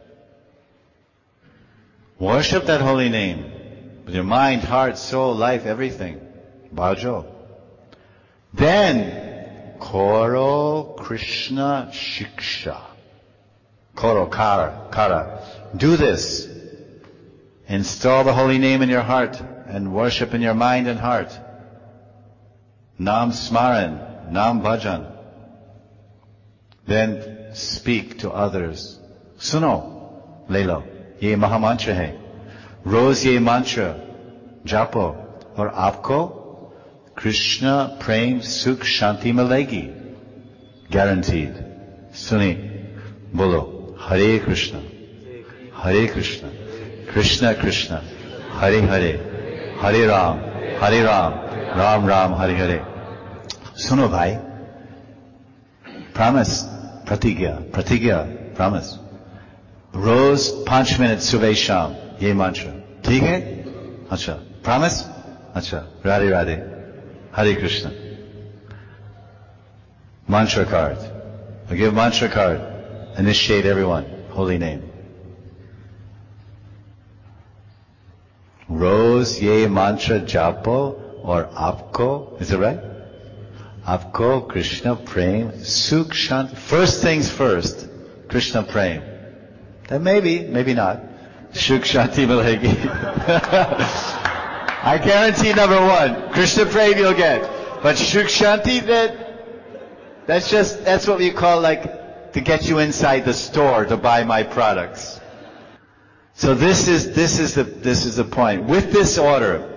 Worship that holy name with your mind, heart, soul, life, everything. Bhajo. Then, Koro Krishna Shiksha. Koro, Kara, Kara. Do this. Install the holy name in your heart and worship in your mind and heart. Nam Smaran, Nam Bhajan. Then speak to others. Suno, Lelo. ये महामंत्र है. रोज ये मंत्र जापो और आपको कृष्ण प्रेम सुख शांति मिलेगी. Guaranteed. सुनिए, बोलो, हरे कृष्ण, हरे कृष्ण, कृष्ण कृष्ण, हरे हरे, हरे राम, हरे राम, राम राम, हरे हरे. सुनो भाई, promise, प्रतिज्ञा, प्रतिज्ञा, promise. रोज पांच मिनट सुबह शाम ये मंत्र. ठीक है? अच्छा. प्रॉमिस? अच्छा. राधे राधे. हरे Krishna. Mantra card. I'll give a mantra card. Initiate everyone. Holy name. Rose ye mantra japo or apko. Is it right? Apko Krishna Prem Sukh Shanti. First things first. Krishna Prem. Then maybe, maybe not. Sukh Shanti milegi. I guarantee number one. Krishna Prem you'll get. But Sukh Shanti, that, that's just, that's what we call like to get you inside the store to buy my products. So this is, this is the, this is the point. With this order,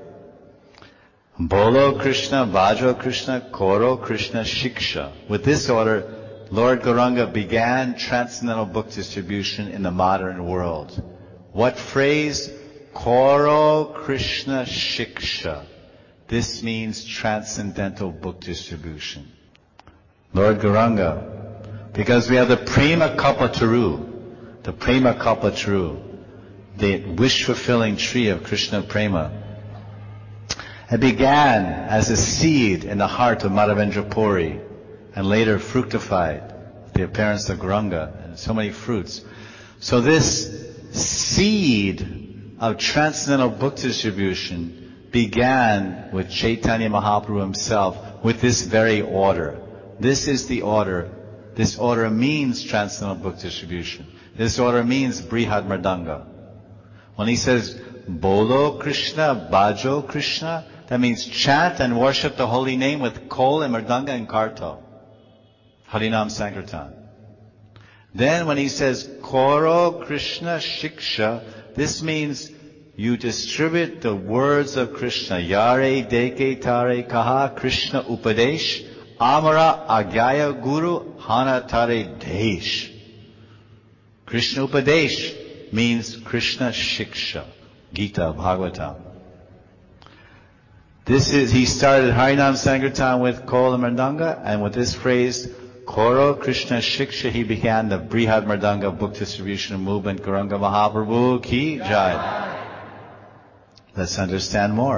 Bolo Krishna, Vajo Krishna, Koro Krishna, Shiksha. With this order, Lord Gauranga began transcendental book distribution in the modern world. What phrase? Koro Krishna Shiksha. This means transcendental book distribution. Lord Gauranga, because we have the Prema Kalpataru, the Prema Kalpataru, the wish-fulfilling tree of Krishna Prema. It began as a seed in the heart of Madhavendra Puri and later fructified with the appearance of Gauranga and so many fruits. So this seed of transcendental book distribution began with Chaitanya Mahaprabhu himself with this very order. This is the order. This order means transcendental book distribution. This order means Brihad Mridanga. When he says Bolo Krishna, Bhajo Krishna, that means chant and worship the holy name with kol and mridanga and kartal. Harinam Sankirtan. Then when he says Koro Krishna Shiksha, this means you distribute the words of Krishna. Yare deke tare kaha Krishna upadesh, amara agyaya guru hana tare desh. Krishna upadesh means Krishna Shiksha. Gita, Bhagavatam. This is, he started Harinam Sankirtan with Kol and Mridanga, and with this phrase, Koro Krishna Shiksha, he began the Brihad Mridanga book distribution movement. Gauranga Mahaprabhu ki jai. Let's understand more.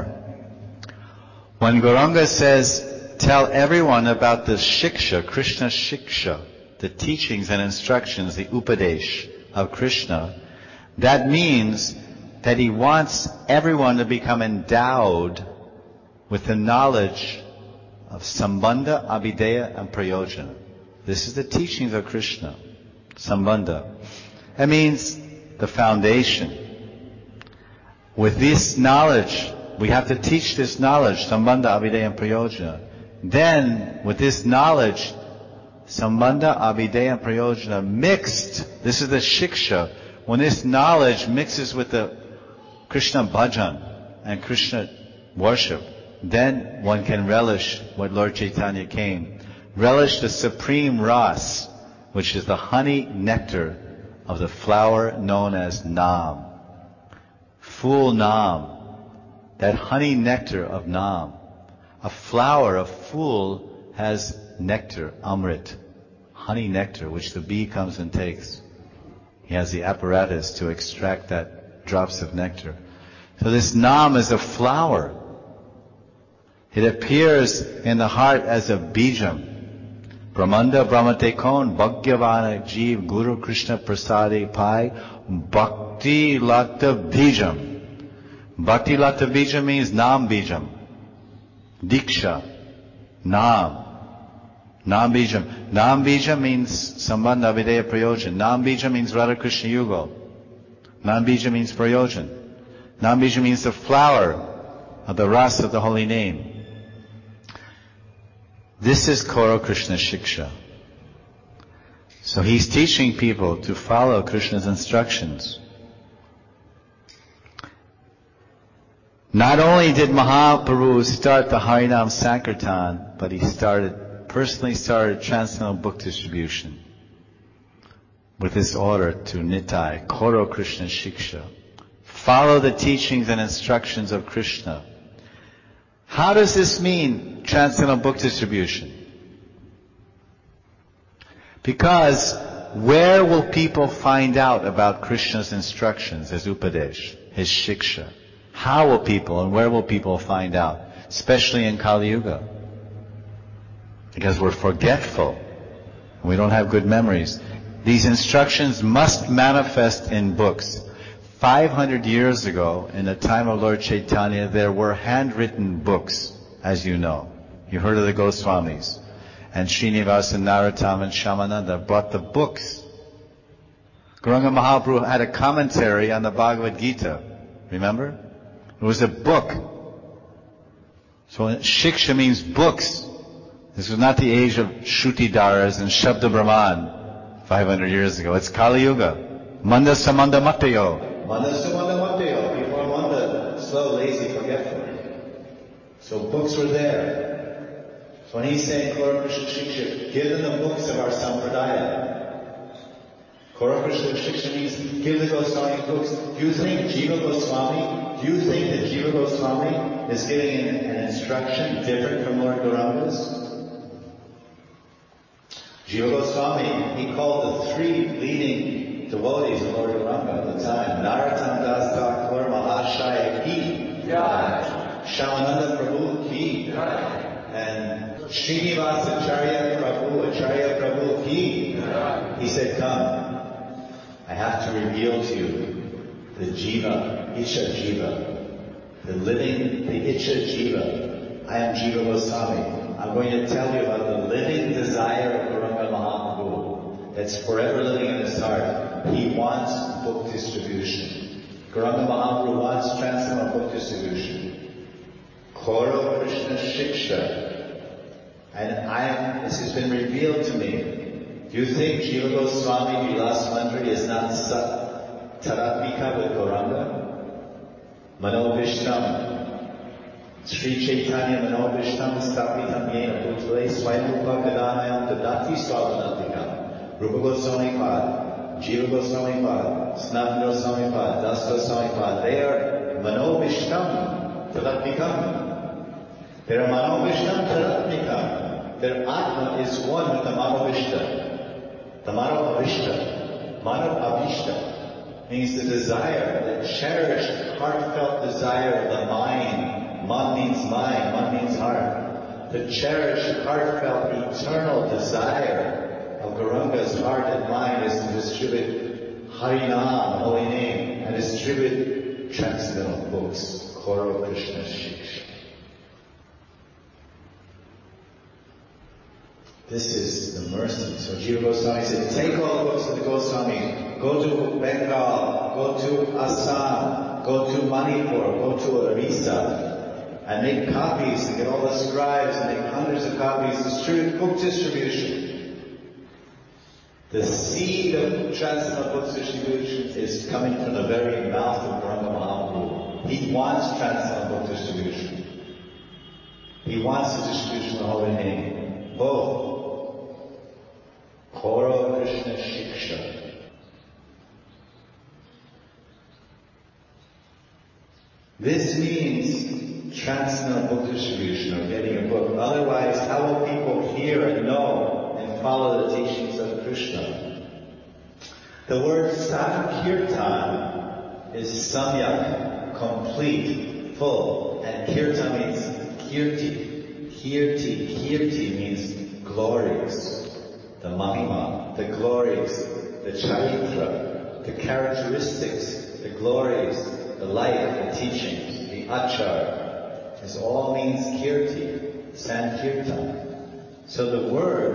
When Gauranga says, tell everyone about the Shiksha, Krishna Shiksha, the teachings and instructions, the Upadesh of Krishna, that means that he wants everyone to become endowed with the knowledge of Sambandha, Abhideya, and Prayojana. This is the teachings of Krishna. Sambandha. That means the foundation. With this knowledge, we have to teach this knowledge, Sambandha, Abhideya, and Prayojana. Then, with this knowledge, Sambandha, Abhideya, and Prayojana mixed, this is the Shiksha, when this knowledge mixes with the Krishna bhajan and Krishna worship, then one can relish what Lord Chaitanya came. Relish the supreme ras, which is the honey nectar of the flower known as Nam. Fool Nam. That honey nectar of Nam. A flower of fool has nectar, Amrit. Honey nectar, which the bee comes and takes. He has the apparatus to extract that drops of nectar. So this Nam is a flower. It appears in the heart as a bijam. Brahmanda Brahmate Kon Bhagyavana Jeev Guru Krishna Prasade Pai Bhakti Lata Bijam. Bhakti Lata Bijam means Nam Bijam. Diksha. Nam. Nam Bijam. Nam Bijam means Sambandha Abhideya Prayojan. Nam Bijam means Radha Krishna Yugal. Nam Bijam means Prayojan. Nam Bijam means the flower of the ras of the holy name. This is Koro Krishna Shiksha. So he's teaching people to follow Krishna's instructions. Not only did Mahaprabhu start the Harinam Sankirtan, but he started, personally started transcendental book distribution with this order to Nitai, Koro Krishna Shiksha. Follow the teachings and instructions of Krishna. How does this mean, transcendental book distribution? Because where will people find out about Krishna's instructions, his Upadesh, his Shiksha? How will people and where will people find out? Especially in Kali Yuga. Because we're forgetful. We don't have good memories. These instructions must manifest in books. five hundred years ago, in the time of Lord Chaitanya, there were handwritten books, as you know. You heard of the Goswamis. And Srinivasa and Narottam and Shamananda brought the books. Gauranga Mahaprabhu had a commentary on the Bhagavad Gita. Remember? It was a book. So Shiksha means books. This was not the age of Shrutidaras and Shabda Brahman five hundred years ago. It's Kali Yuga. Manda Samanda Matayo. Manda Samanda Matayo. People are Manda, slow, lazy, forgetful. So books were there. So when he's saying Kora Krishna Shiksha, give them the books of our Sampradaya. Kora Krishna Shiksha means give the Goswami books. Do you think Jiva Goswami, do you think that Jiva Goswami is giving an, an instruction different from Lord Gauranga's? Jiva Goswami, he called the three leading devotees of Lord Gauranga at the time. Narottam Das Thakur Mahashaya Ki. Shamananda Prabhu Ki. And Srinivasa Acharya Prabhu, Acharya Prabhu Ki. He said, come, I have to reveal to you the Jiva, Icha Jiva, the living, the Icha Jiva. I am Jiva Goswami. I'm going to tell you about the living desire of Gauranga Mahaprabhu that's forever living in his heart. He wants book distribution. Gauranga Mahaprabhu wants transcendental book distribution. Koro Krishna Shiksha. And I, this has been revealed to me. Do you think Jiva Goswami Vilas Mandri is not Sat Taratmika with Gauranga? Mano Vishtam. Sri Chaitanya Mano Vishtam Stapitam Yena Putale Swayamrupa Kadanayam Tadati Swavanantikam. Rupa Goswami Pad, Jiva Goswami Pad, Sanatana Goswami Pad, Das Goswami Pad. They are Mano Vishtam Taratmikam. They are Mano Vishtam Taratmikam. Their Atma is one with the Mano Vishta. The Mano Avishta. Mano Avishta means the desire, the cherished, heartfelt desire of the mind. Man means mind, man means heart. The cherished, heartfelt, eternal desire of Gauranga's heart and mind is to distribute Harinam, holy name, and distribute transcendental books, Koro Krishna Shiksha. This is the mercy. So Jiva Goswami said, take all the books of the Goswami, go to Bengal, go to Assam, go to Manipur, go to Orissa, and make copies and get all the scribes and make hundreds of copies, distribute book distribution. The seed of transcendental book distribution is coming from the very mouth of Gauranga Mahaprabhu. He wants transcendental book distribution. He wants the distribution of the holy name. Both. Koro Krishna Shiksha. This means transcendental book distribution, or getting a book. Otherwise, how will people hear and know and follow the teachings of Krishna? The word Sankirtan is samyak, complete, full, and kirtan means kirti. Kirti, kirti means glorious. The mahima, the glories, the charitra, the characteristics, the glories, the life, the teachings, the achar. This all means kirti, sankirtan. So the word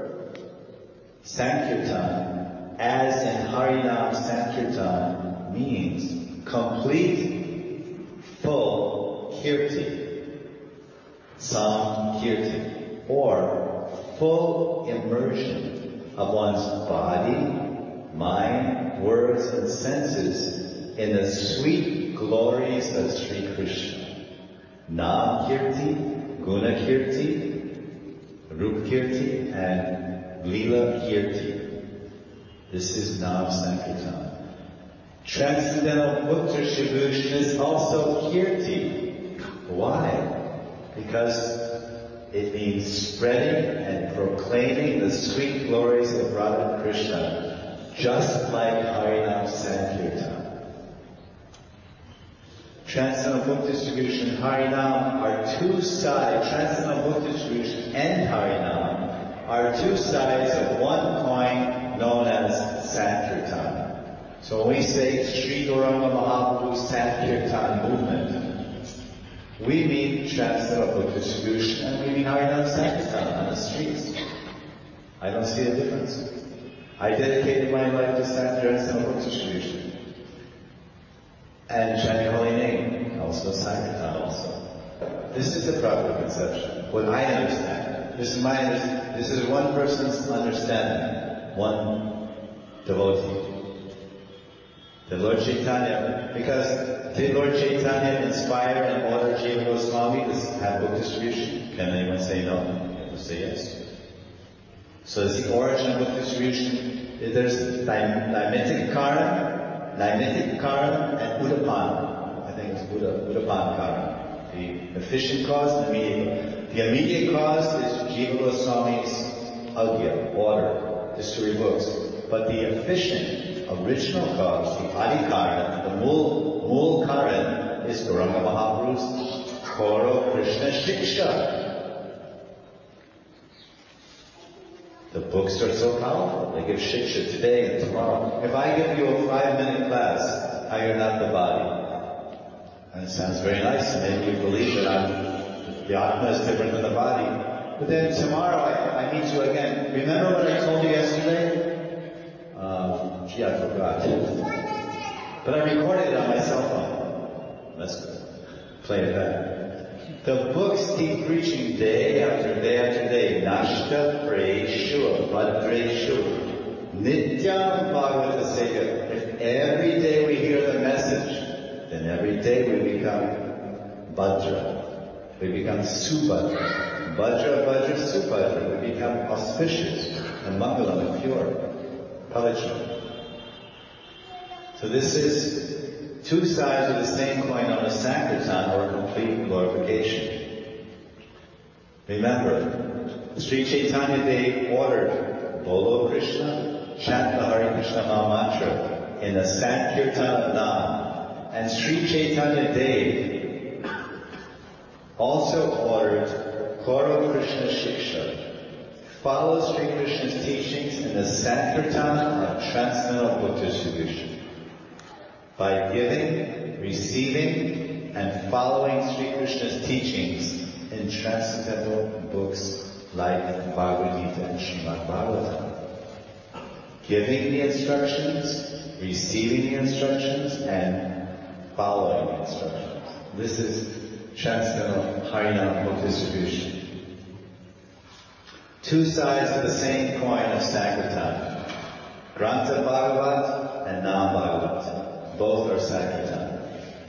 sankirtan, as in Harinam Sankirtan, means complete, full kirti, sankirti, or full immersion of one's body, mind, words, and senses in the sweet glories of Sri Krishna. Nam Kirti, Guna Kirti, Rup Kirti, and Lila Kirti. This is Nam Sankirtan. Transcendental book distribution is also Kirti. Why? Because it means spreading and proclaiming the sweet glories of Radha Krishna, just like Harinam Sankirtan. Transcendental book distribution and Harinam are two sides. Transcendental book distribution and Harinam are two sides of one coin known as Sankirtan. So when we say Sri Gauranga Mahaprabhu Sankirtan movement, we mean Transcendental Book Distribution and we mean Harinam Sankirtan on the streets. I don't see a difference. I dedicated my life to Transcendental Book Distribution. And chanting holy name, also Sankirtan also. This is the proper conception. What I understand. This is my understanding. This is one person's understanding. One devotee. The Lord Chaitanya, because did Lord Chaitanya inspire and order Jiva Goswami to have book distribution? Can anyone say no? You have to say yes. So it's the origin of book distribution. There's Naimittik Karan, Naimittik Karan, and Udapan. I think it's Uda, Udapan Karan. The efficient cause and immediate cause. The immediate cause is Jiva Goswami's Agya, order, distribute books. But the efficient, original cause, the Adi Karan, the Mul, Mul Karan, is Gauranga Mahaprabhu's Koro Krishna Shiksha. The books are so powerful. They give shiksha today and tomorrow. If I give you a five-minute class, how you're not the body. And it sounds very nice. Maybe you believe that I'm, the Atma is different than the body. But then tomorrow I, I meet you again. Remember what I told you yesterday? Um, gee, I forgot. But I recorded it on my cell phone. That's good. Play it back. The books keep preaching day after day after day. Nashta Preshur, Bhadrashur, Nityam Bhagavata Seva. If every day we hear the message, then every day we become Bhadra. We become Subhadra. Bhadra, Bhadra, Subhadra. We become auspicious and Mangalam and pure. Pavitra. So this is two sides of the same coin known as Sankirtan, or complete glorification. Remember, Sri Chaitanya Dev ordered Bolo Krishna, chant the Hare Krishna Maha Mantra in the Sankirtan of Nam. And Sri Chaitanya Dev also ordered Koro Krishna Shiksha. Follow Sri Krishna's teachings in the Sankirtan of Transcendental Book Distribution. By giving, receiving, and following Sri Krishna's teachings in transcendental books like Bhagavad Gita and Srimad Bhagavatam. Giving the instructions, receiving the instructions, and following the instructions. This is transcendental Harinam book distribution. Two sides of the same coin of Sankirtan. Grantha Bhagavat and Nam Bhagavat. Both are Sankirtan.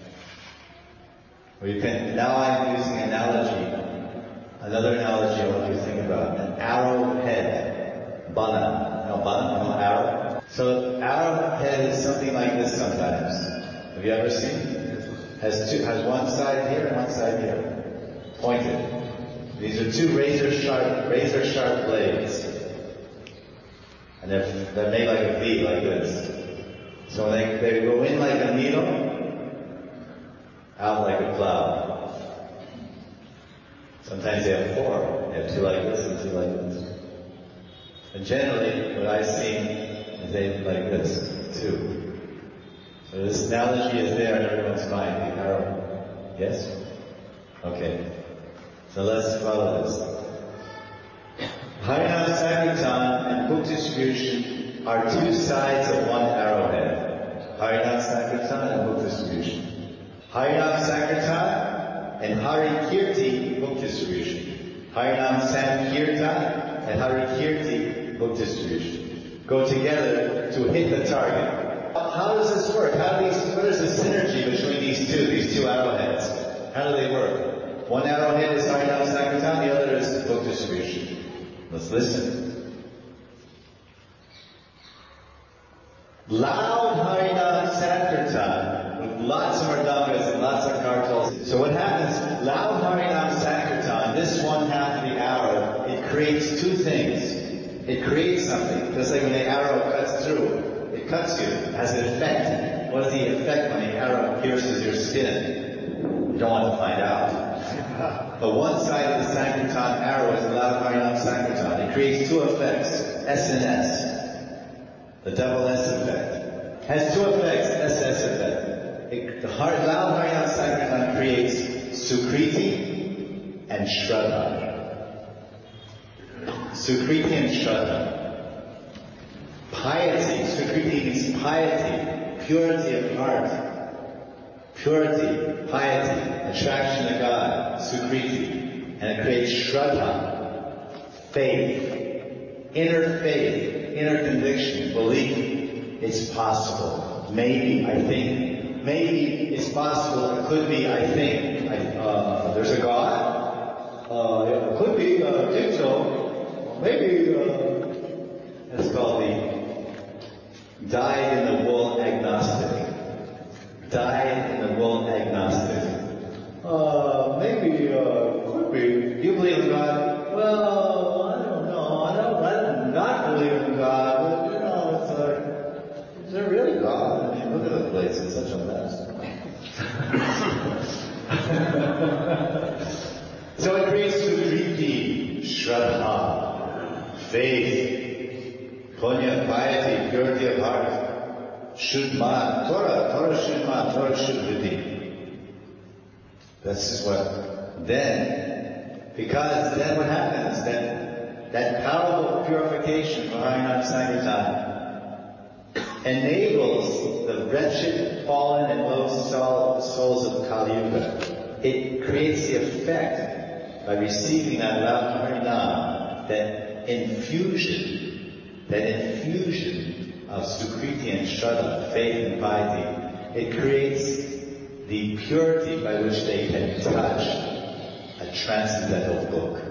We can, now I'm using analogy. Another analogy I want you to think about. An arrowhead. Bana. You know bana? You know arrow? So arrowhead is something like this sometimes. Have you ever seen? Has two, has one side here and one side here. Pointed. These are two razor sharp, razor sharp blades. And they're, they're made like a V, like this. So when they, they go in like a needle, out like a cloud. Sometimes they have four. They have two like this and two like this. And generally, what I've seen is they like this, too. So this analogy is there in everyone's mind, the arrow. Yes? Okay. So let's follow this. Harinam Sankirtan and book distribution are two sides of one arrowhead. Harinam Sankirtan and book distribution. Harinam Sankirtan and Hari Kirti book distribution. Harinam Sankirtan and Hari Kirti book distribution go together to hit the target. How does this work? How do these, what is the synergy between these two, these two arrowheads? How do they work? One arrowhead is Harinam Sankirtan, the other is book distribution. Let's listen. Loud Harinam Sankirtan with lots of mridangas and lots of kartals. So what happens? Loud Harinam Sankirtan, this one half of the arrow, it creates two things. It creates something. Just like when the arrow cuts through, it cuts you. It has an effect. What is the effect when the arrow pierces your skin? You don't want to find out. the one side of the Sankirtan arrow is the loud Harinam Sankirtan. It creates two effects, S and S. The double S effect. Has two effects, S S effect. It, the hard, loud Harinam Sankirtan creates Sukriti and Shraddha. Sukriti and Shraddha. Piety. Sukriti means piety, purity of heart. Purity, piety, attraction to God, Sukriti. And it creates Shraddha, faith, inner faith, inner conviction, belief. It's possible. Maybe, I think. Maybe it's possible. It could be, I think. I, uh, there's a God. Uh, it could be, uh, I think so. Maybe, uh, that's called the dyed-in-the-wool agnostic. Dyed-in-the-wool agnostic. Uh, maybe, uh, could be. You believe in God? Well, I don't know. I don't, I don't not believe in God. But, you know, it's like, is there really God? I mean, look at the place. It's such a mess. So it creates Sukriti, Shraddha, faith, punya, piety, purity of heart. Shuddha, Torah, Torah Shuddha, Torah Shuddhiti. This is what, then, because then what happens? That, that powerful purification for Harinam Sankirtan enables the wretched, fallen, and low soul, souls of Kali Yuga. It creates the effect by receiving that loud Harinam, that infusion, that infusion of Sukriti and Shraddha, faith and piety. It creates the purity by which they can touch a transcendental book.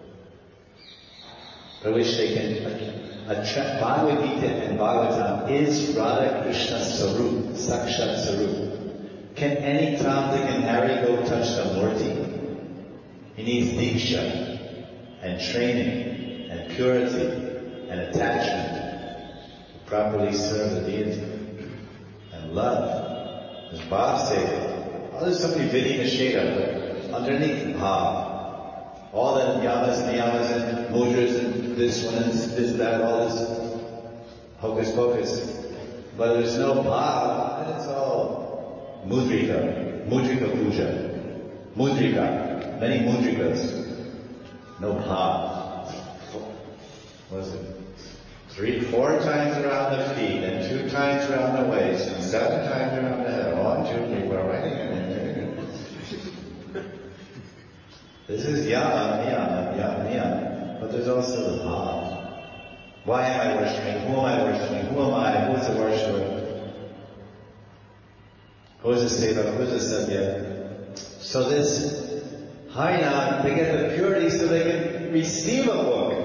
By which they can, a, a tra- Bhagavad Gita and Bhagavatam is Radha Krishna Sarup, Sakshat Sarup. Can any Tom, Dick and Harry go touch the Murti? He needs Diksha and training and purity and attachment. Properly serve the deity and love. As Bob said, oh, there's somebody vidya nisheda, but underneath the Bhav, all the yamas and niyamas and mudras and this one and this, that, all this hocus pocus. But there's no Bhav, and it's all mudrika, mudrika puja, mudrika, many mudrikas, no Bhav. What is it? Three, four times around the feet, and two times around the waist, and seven times around the head. One, two, three, four, right? This is yama, niyama, yama, niyama. But there's also the bhav. Why am I worshipping? Who am I worshipping? Who am I? Who's the worshiper? Who's the seva? Who's the sabya? So this Harinam, they get the purity so they can receive a book.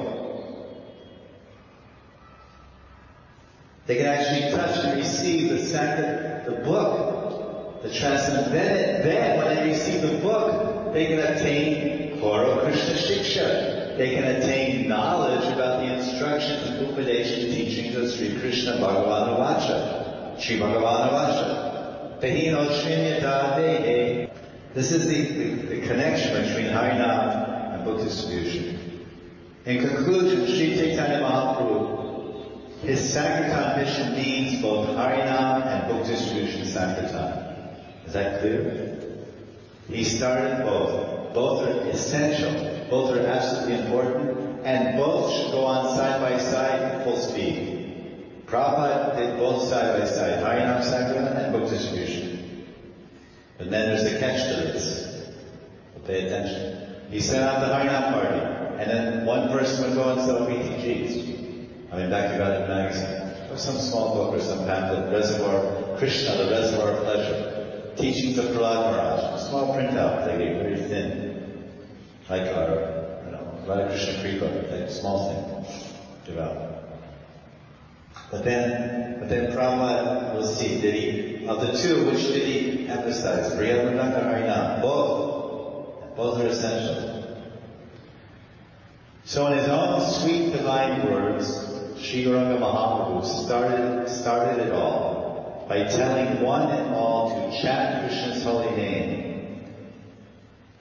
They can actually touch and receive the sacred, the book, the transcendental. Then, then when they receive the book, they can attain Koro Krishna Shiksha. They can attain knowledge about the instructions and Upadesha teachings of Sri Krishna Bhagavan Vacha, Sri Bhagavan Vacha. Tehino Shrinyata Dehe. This is the, the, the connection between Harinam and book distribution. In conclusion, Sri Chaitanya Mahaprabhu, his Sankirtan mission means both Harinam and book distribution Sankirtan. Is that clear? He started both. Both are essential. Both are absolutely important. And both should go on side by side, full speed. Prabhupada did both side by side. Harinam Sankirtan and book distribution. And then there's the catch to this. So pay attention. He sent out the Harinam party. And then one person would go and sell B T Gs. I mean, back to God magazine, or some small book or some pamphlet, Reservoir, Krishna, the Reservoir of Pleasure, Teachings of Prahlad Maharaj, a small printout they gave, very thin, like our, you know, Radha Krishna Kripa, that small thing, develop. But then, but then Prabhupada, we'll see, did he, of the two, which did he emphasize? Brihad Mridanga or Harinam? Both. Both are essential. So in his own sweet divine words, Sri Gauranga Mahaprabhu started, started it all by telling one and all to chant Krishna's holy name.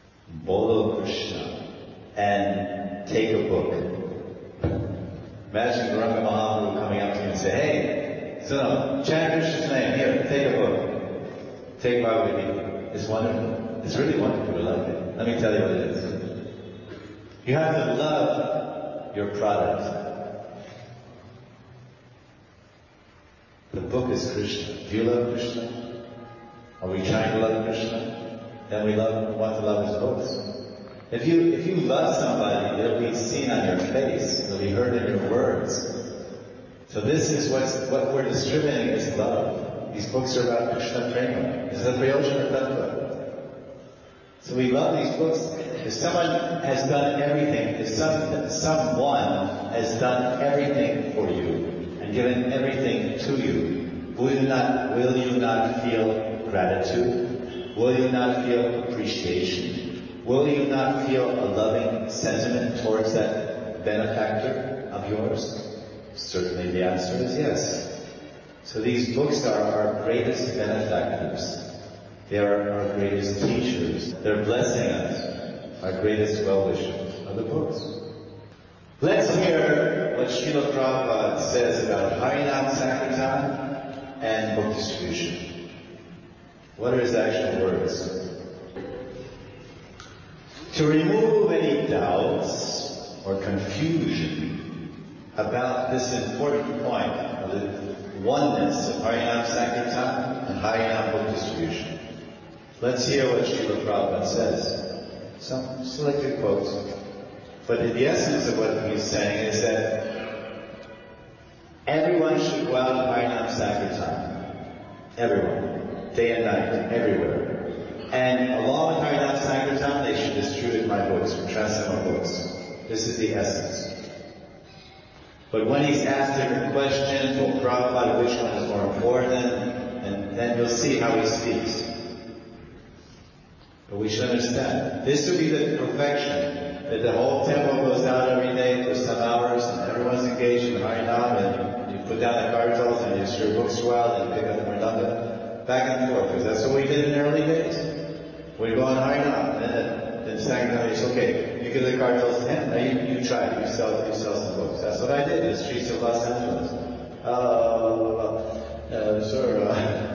follow Krishna and take a book. Imagine Gauranga Mahaprabhu coming up to you and say, hey, son, chant Krishna's name, here, take a book. Take Bhagavad Gita. It's wonderful. It's really wonderful. I like it. Let me tell you what it is. You have to love your product. The book is Krishna. Do you love Krishna? Are we trying to love Krishna? Then we love, want to love his books. If you, if you love somebody, it'll be seen on your face. It'll be heard in your words. So this is what's, what we're distributing is love. These books are about Krishna Prema. This is a Prayojana Tattva. So we love these books. If someone has done everything, if some, someone has done everything for you and given everything to you, will you not, will you not feel gratitude? Will you not feel appreciation? Will you not feel a loving sentiment towards that benefactor of yours? Certainly the answer is yes. So these books are our greatest benefactors. They are our greatest teachers. They're blessing us, our greatest well-wishers are the books. Let's hear what Srila Prabhupada says about Harinam Sankirtan and book distribution. What are his actual words? To remove any doubts or confusion about this important point of the oneness of Harinam Sankirtan and Harinam book distribution, let's hear what Srila Prabhupada says. Some selected quotes. But the essence of what he's saying is that everyone should go out on Harinam Sankirtan. Everyone. Day and night. Everywhere. And along with Harinam Sankirtan, they should distribute my books, from Transcendental Books. This is the essence. But when he's asked different questions, well, Prabhupada, which one is more important? And then you'll see how he speaks. But we should understand, this would be the perfection, that the whole temple goes out every day for some hours, and everyone's engaged in Harinam, and you put down the kartals, and you distribute books for a while, and you pick up the mridanga, back and forth, because that's what we did in the early days. We'd go on Harinam, and then, then Sankirtan, it's okay, you give the kartals to him, now you, you try it, you sell, you sell some books. That's what I did in the streets of Los Angeles. Uh, uh, sure, uh,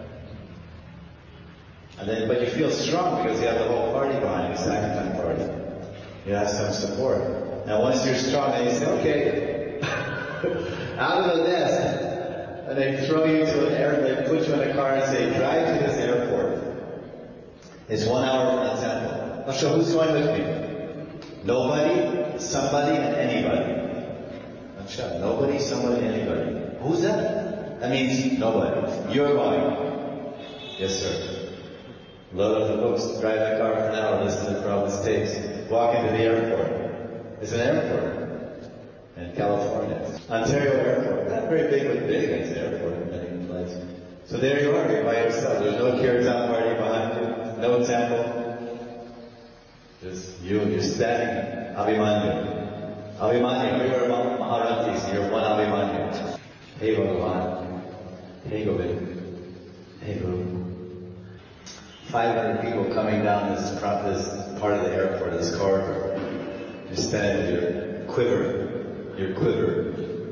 And then, but you feel strong because you have the whole party behind you, Sankirtan party. You have some support. Now once you're strong, then you say, okay, out of the nest, and they throw you to an airplane, they put you in a car and say, drive to this airport. It's one hour from the temple. Now, so who's going with me? Nobody, somebody, and anybody. Acha, nobody, somebody, anybody. Who's that? That means nobody. You're going. Yes, sir. Load up the books, drive the car for an hour, listen to Prabhupada's tapes, walk into the airport. It's an airport in California. Ontario Airport. Not very big, but big. It's an airport in many places. So there you are, you're by yourself. There's no kirtan party behind you, no temple. Just you, you're standing, Abhimanyu. Abhimanyu, you are Maharatis, you're one Abhimanyu. Hey Bhagavan. Hey Govind. Hey Guru. five hundred people coming down this, this part of the airport, this corridor. You're standing with your quiver, your quiver.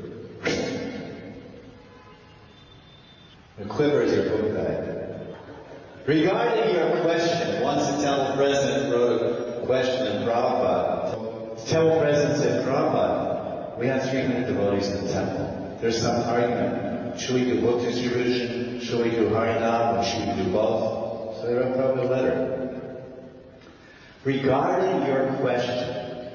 The quiver is your book bag. Regarding your question, once the temple president wrote a question in Prabhupada, the temple president said, Prabhupada, we have three hundred devotees in the temple. There's some argument. Should we do book distribution? Should we do Harinam? Or should we do both? So they wrote Prabhupada a letter. Regarding your question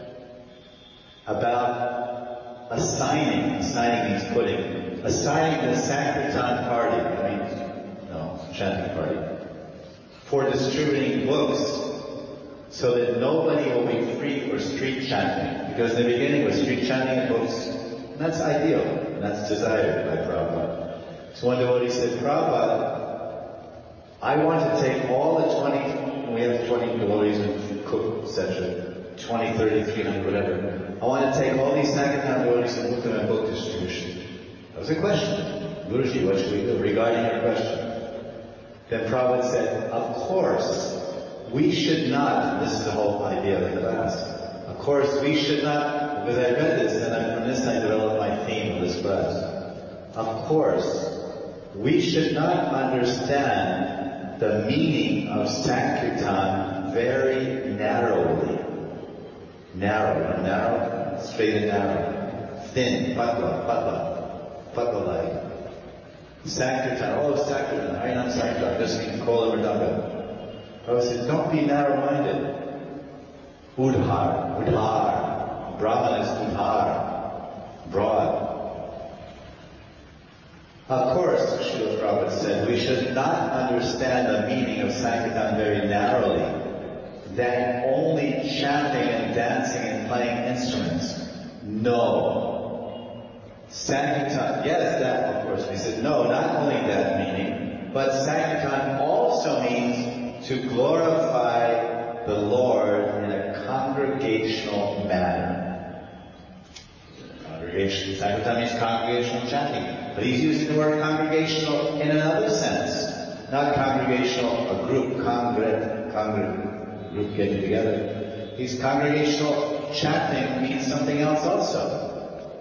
about assigning, assigning means putting, assigning the Sankirtan party, I mean, no, chanting party, for distributing books so that nobody will be free for street chanting. Because in the beginning was street chanting and books, and that's ideal, and that's desired by Prabhupada. So one devotee said, Prabhupada, I want to take all the twenty, we have twenty devotees in Cook, et cetera, twenty, thirty, three hundred, whatever. I want to take all these Sankirtan devotees and put them in book distribution. That was a question. Guruji, what should we do regarding your question? Then Prabhupada said, of course, we should not, and this is the whole idea of the class, of course we should not, because I read this and I, from this I developed my theme of this class. Of course, we should not understand the meaning of Sankirtan very narrowly. Narrow, you know, narrow, straight and narrow. Thin, patla, patla, patla like. Sankirtan, oh Sankirtan, Harinam Sankirtan, just means Kola Mridanga. I said, don't be narrow-minded. Udhar, Udhar. Brahman is Udhar. Broad. Of course, Srila Prabhupada said, we should not understand the meaning of Sankirtan very narrowly. That only chanting and dancing and playing instruments. No. Sankirtan, yes, that of course. We said, no, not only that meaning, but Sankirtan also means to glorify the Lord in a congregational manner. Congregation, Sankirtan means congregational chanting. But he's using the word congregational in another sense. Not congregational, a group, congregate, congregate, group getting together. He's congregational chanting means something else also.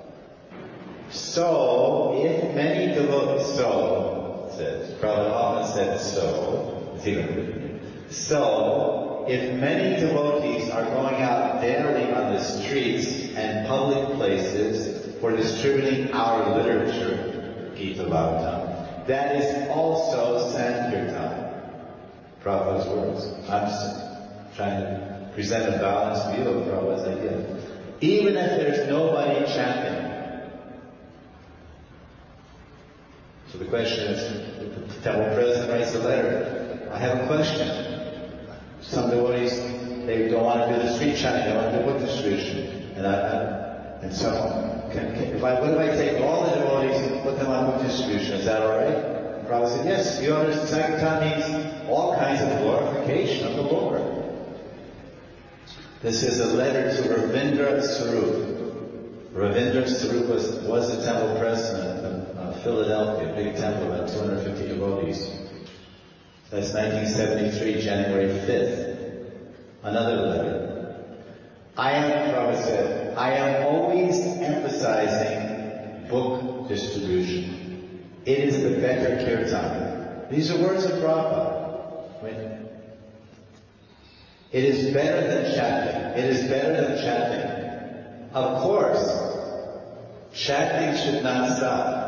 So, if many devotees, so, says, Prabhupada often said so, it's even so, if many devotees are going out daily on the streets and public places for distributing our literature, Gita Bhagavatam, that is also Sankirtan. Prabhupada's words. I'm just trying to present a balanced view of Prabhupada's idea. Even if there's nobody chanting. So the question is, the temple president writes a letter. I have a question. Some devotees, they don't want to do the street chanting, they want to do book distribution. And I, I and so, can, can, if I, what if I take all the devotees and put them on book distribution? Is that alright? And Prabhupada said, yes, you understand, Sankirtan means all kinds of glorification of the Lord. This is a letter to Ravindra Sarup. Ravindra Sarup was, was the temple president of uh, Philadelphia, a big temple, about two hundred fifty devotees. That's nineteen seventy-three, January fifth. Another letter. I am, Prabhupada said, I am always emphasizing book distribution. It is the better kirtan. These are words of Prabhupada. Right? It is better than chanting. It is better than chanting. Of course, chanting should not stop.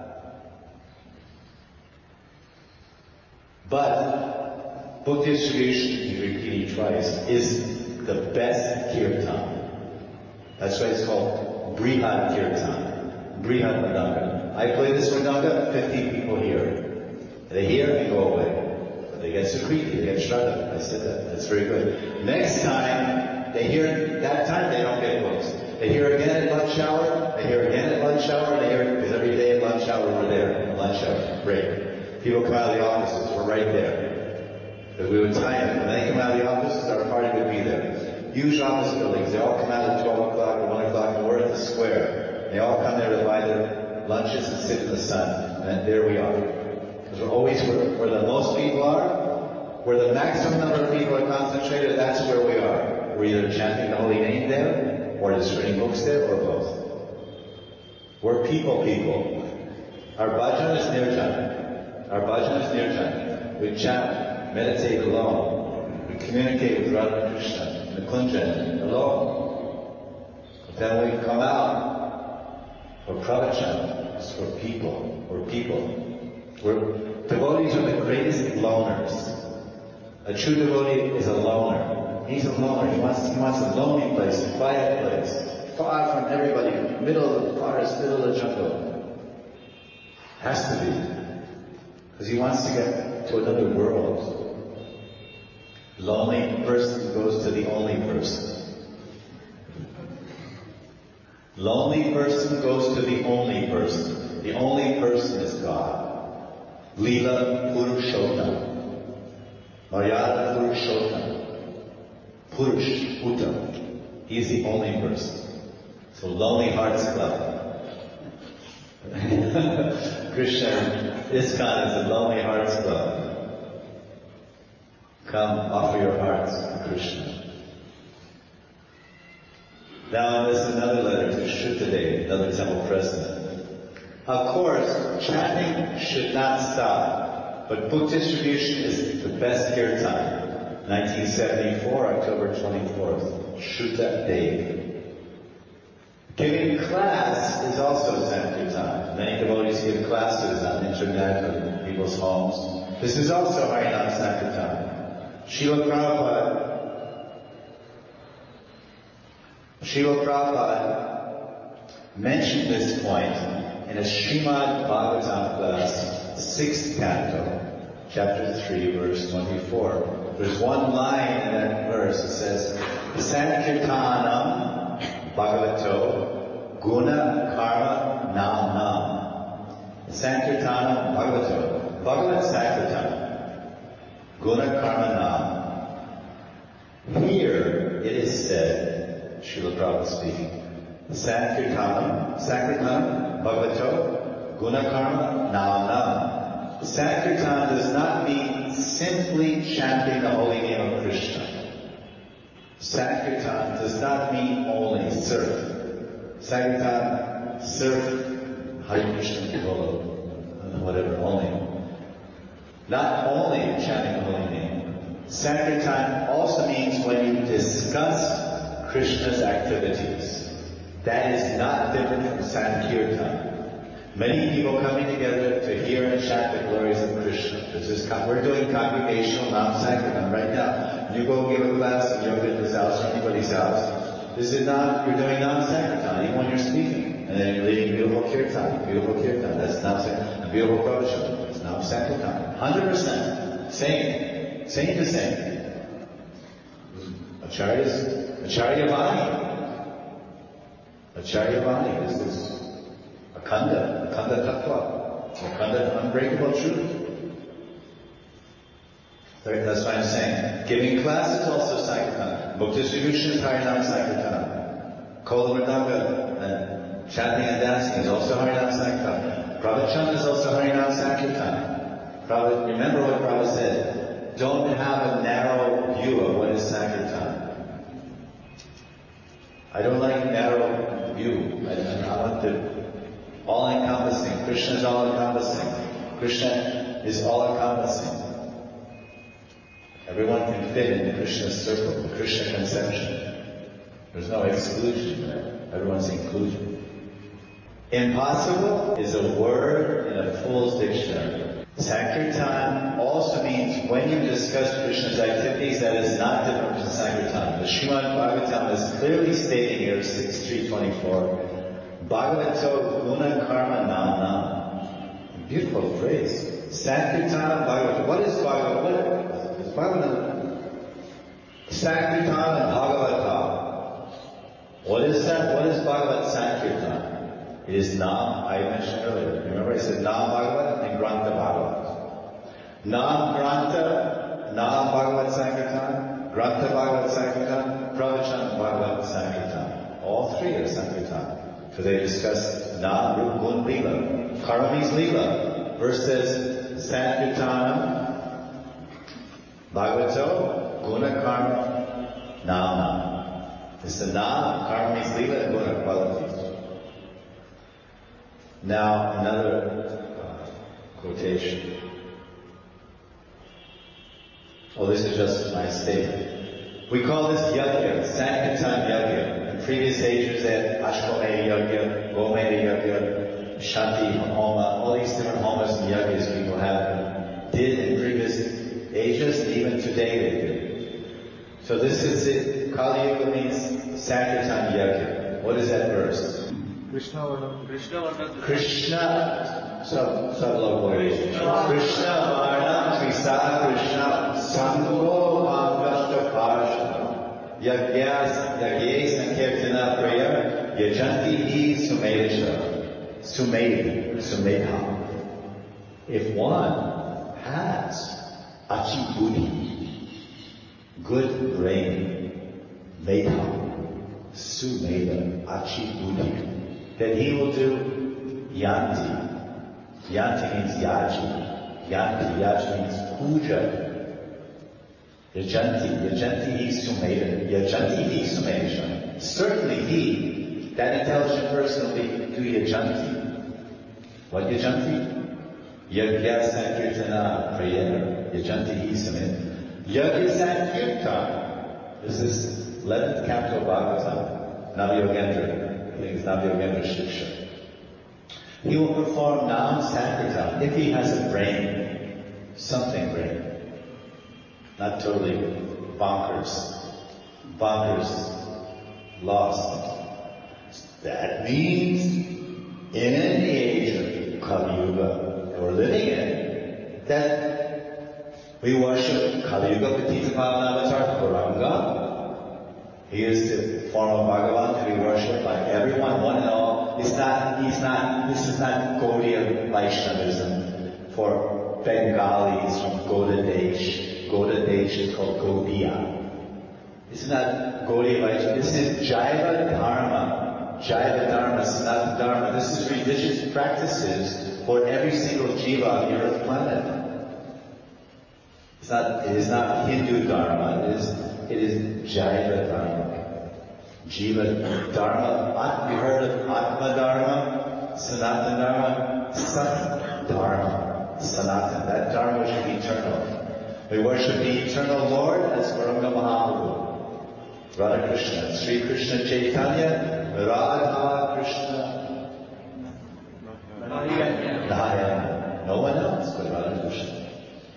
But book distribution, he repeated twice, is the best kirtan. That's why it's called Brihad Kirtan. Brihad Madanga. I play this Madanga, fifty people hear. They hear and go away. But they get Sukriti, they get Shraddha. I said that. That's very good. Next time, they hear, that time they don't get books. They hear again at lunch hour, they hear again at lunch hour, they hear, because every day at lunch hour we're there, lunch hour, break. People come out of the offices, we're right there. Because we would time it. When they come out of the offices, our party would be there. Huge office buildings, they all come out at twelve o'clock or one o'clock, and we're at the square. They all come there to buy their lunches and sit in the sun. And there we are. Because we're always where, where the most people are, where the maximum number of people are concentrated, that's where we are. We're either chanting the holy name there, or distributing books there, or both. We're people people. Our bhajan is nirjana. Our bhajan is nirjana. We chant, meditate alone. We communicate with Radha and Krishna in the kunja alone. But then we come out for pravachan. It's for people. We're people. We're, devotees are the greatest loners. A true devotee is a loner. He's a loner. He wants, he wants a lonely place, a quiet place, far from everybody, middle of the forest, middle of the jungle. Has to be. Because he wants to get to another world. Lonely person goes to the only person. Lonely person goes to the only person. The only person is God. Leela Purushottam. Maryada Purushottam. Purush Uttam. He is the only person. So Lonely Hearts Club. Krishna, ISKCON is the Lonely Hearts Club. Come, offer your heart. Krishna. Now there's another letter to Shrutadev, another temple president. Of course, chanting should not stop, but book distribution is the best kirtan. nineteen seventy-four, October twenty-fourth, Shrutadev. Giving class is also Sankirtan. Many devotees give classes on the internet or in people's homes. This is also Harinam Sankirtan. Srila Prabhupada, Srila Prabhupada mentioned this point in a Srimad Bhagavatam class, sixth canto, chapter three, verse twenty-four. There's one line in that verse that says, Sankirtanam Bhagavato Guna Karma Nam Nam. Sankirtanam Bhagavato. Bhagavat Sankirtan. Guna Karma Nam. Here it is said, Srila Prabhupada speaking, Sankirtanam, Sankirtanam Bhagavato Guna Karma Nam Nam. Sankirtan does not mean simply chanting the holy name of Krishna. Sankirtan does not mean only surf. Sankirtan, surf, Hare Krishna, Bolo, whatever, only. Not only chanting the holy name. Sankirtan also means when you discuss Krishna's activities. That is not different from Sankirtan. Many people coming together to hear and chant the glories of Krishna. This is, we're doing congregational Nam Sankirtan right now. You go give a class in Yogananda's house or anybody's house. This is not, you're doing Nam Sankirtan, even when you're speaking. And then you're leading beautiful kirtan, beautiful kirtan. That's Nam Sankirtan. A beautiful pravachan. That's Nam Sankirtan. one hundred percent. Same. Same to same. Acharya's, Acharya Vani. Acharya Vani. This is Akhanda, Akhanda Tattva, Akhanda unbreakable truth. That's what I'm saying. Giving class is also Sankirtan. Book distribution is Harinam Sankirtan. Kola Mridanga and chanting and dancing is also Harinam Sankirtan. Pravachan is also Harinam Sankirtan. Prabhupada, remember what Prabhupada said. Don't have a narrow view of what is Sankirtan. I don't like narrow view. I, I want the all-encompassing. Krishna is all-encompassing. Krishna is all-encompassing. Everyone can fit in the Krishna circle, the Krishna conception. There's no exclusion there. Everyone's inclusion. Impossible is a word in a fool's dictionary. Sankirtan also means when you discuss Krishna's activities, that is not different from Sankirtan. The Srimad Bhagavatam is clearly stating here, six three twenty-four, Bhagavato Guna Karma Nam Nam. Beautiful phrase. Sankirtan Bhagavatam. What is Bhagavatam? What is Bhagavatam? Sankirtan and Bhagavatam. What is that? What is Bhagavat Sankirtan? It is Nam, I mentioned earlier. Remember I said Nam Bhagavat and Grantha Bhagavat. Nam Grantha, Nam Bhagavat Sankirtan, Grantha Bhagavat Sankirtan, Pravachan Bhagavat Sankirtan. All three are Sankirtan. So they discuss Nam, Rup, Gun, Lila. Karma means Lila. Verse says, Sankirtanam, Bhagavato, Guna Karma, Nam Nam. It's the Nam, Karma means Lila, and Guna, qualities. Now, another uh, quotation. Well, this is just my statement. We call this yajna, Sankirtan yajna. In previous ages, they had Ashwamedha yajna, Gomedha yajna, Shanti homa, all these different homas and yajnas people have, did in previous ages, and even today they do. So this is it. Kali Yuga means Sankirtan yajna. What is that verse? Krishna Varnam. Krishna Varnam. Krishna, sub, sub Krishna Varnam, Krisa Krishna, Sangho Angashta Parashna, Yagyas, Yagyas Sankirtana Priya, Yajanti Hi Sumedha, Sumedha, Sumedha. If one has Achi Buddhi, good brain, Medha, Sumedha, Achi Buddhi, then he will do yanti. Yanti means yaji. Yanti, yaji means puja. Yajanti, yajanti hi sumeda, yajanti hi sumedesham. Certainly he, that intelligent person will be do yajanti. What yajanti? Yajna Sankirtana, prayer. Yajanti hi sumeda. Yajna Sankirtana. This is eleventh canto of Bhagavatam, Navyogendra. I think it's Navyogendra Shiksha. He will perform Nam Sankirtan if he has a brain, something brain. Not totally bonkers. Bonkers. Lost. That means in the age of Kali Yuga that we're living in, that we worship Kali Yuga Patita Pavana Avatar Gauranga. He is the form of Bhagavan to be worshipped by everyone, one and all. It's not, he's not, this is not Gaudiya Vaishnavism for Bengalis from Gaudadesh. Gaudadesh is called Gaudiya. This is not Gaudiya Vaishnava. This is Jaiva Dharma. Jaiva Dharma, Sanatana Dharma. This is religious practices for every single jiva on the earth planet. It's not, it is not Hindu Dharma. It is, it is Jaiva Dharma. Jiva Dharma. You heard of Atma Dharma? Sanatana Dharma? Sat Dharma. Sanatana. That Dharma should be eternal. We worship the eternal Lord as Gauranga Mahaprabhu, Radha Krishna, Sri Krishna Chaitanya, Radha Krishna, Narayana. No one else but Radha Krishna.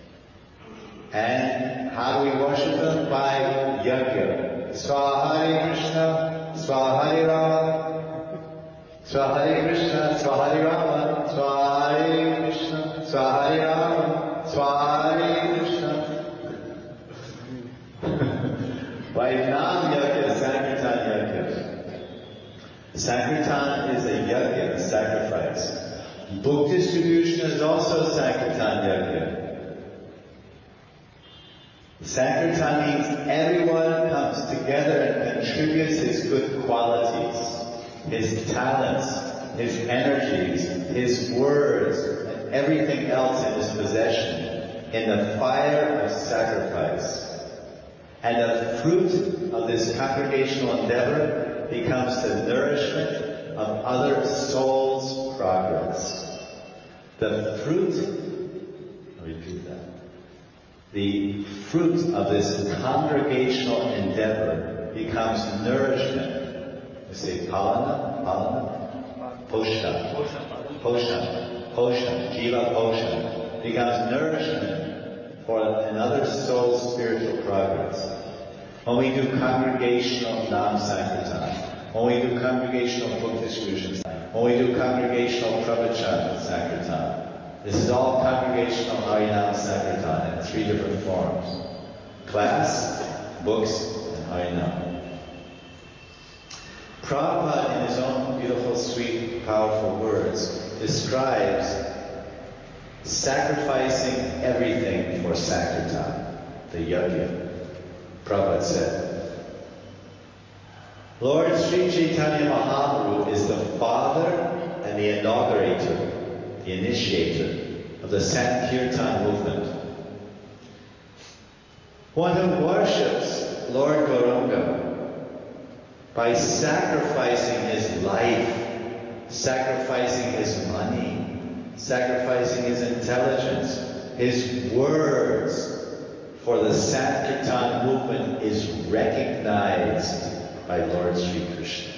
And how do we worship Him? By Yajna. Swahari Krishna, Swahari Rama, Swahari Krishna, Swahari Rama, Swahari Krishna, Swahari Rama, Swahari Krishna. By Nam Yajna, Sankirtan Yajna. Sankirtan is a yajna, a sacrifice. Book distribution is also Sankirtan Yajna. Sankirtan means everyone comes together and contributes his good qualities, his talents, his energies, his words, and everything else in his possession in the fire of sacrifice. And the fruit of this congregational endeavor becomes the nourishment of other souls' progress. The fruit, I'll repeat that. The fruit of this congregational endeavor becomes nourishment. We say palana, palana, posha, posha, posha, jiva posha, becomes nourishment for another soul's spiritual progress. When we do congregational Nam Sankirtan, when we do congregational book distributions, when we do congregational Pravachan Sankirtan, this is all congregational Harinam Sankirtan in three different forms. Class, books, and Harinam. Prabhupada, in his own beautiful, sweet, powerful words, describes sacrificing everything for Sankirtan, the yajna. Prabhupada said, Lord Sri Chaitanya Mahaprabhu is the father and the inaugurator, the initiator of the Sankirtan movement. One who worships Lord Gauranga by sacrificing his life, sacrificing his money, sacrificing his intelligence, his words for the Sankirtan movement is recognized by Lord Sri Krishna.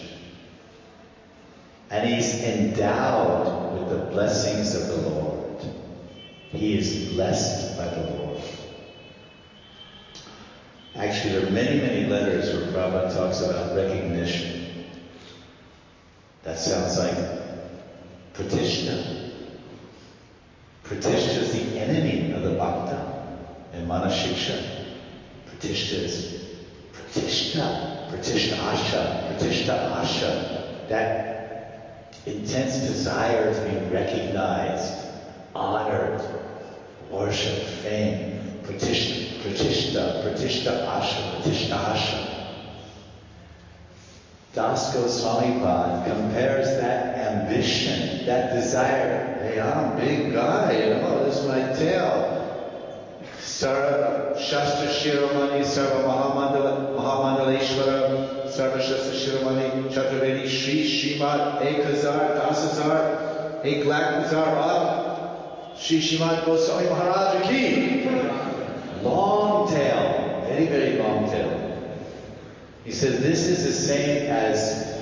And he's endowed with the blessings of the Lord. He is blessed by the Lord. Actually, there are many, many letters where Prabhupada talks about recognition. That sounds like Pratishta. Pratishta is the enemy of the Bhakta in Manashiksha. Pratishta is Pratishta. Pratishta Asha. Pratishta Asha. That intense desire to be recognized, honored, worship, fame. Pratishta, Pratishta, Pratishta Asha, Pratishta Asha. Das Goswami Pad compares that ambition, that desire. Hey, I'm a big guy, you know, this is my tail. Sarva Shastra Shiromani, Sarva Mahamandala, Mahamandaleshwara, Sarva Shastra Shiromani, Chaturvedi, Shri Shrimad, Ek Hazar, Das Hazar, Ek Lakh Hazar, Art, Shri Shrimad Goswami Maharaj Ki. Long tail, very, very long tail. He said this is the same as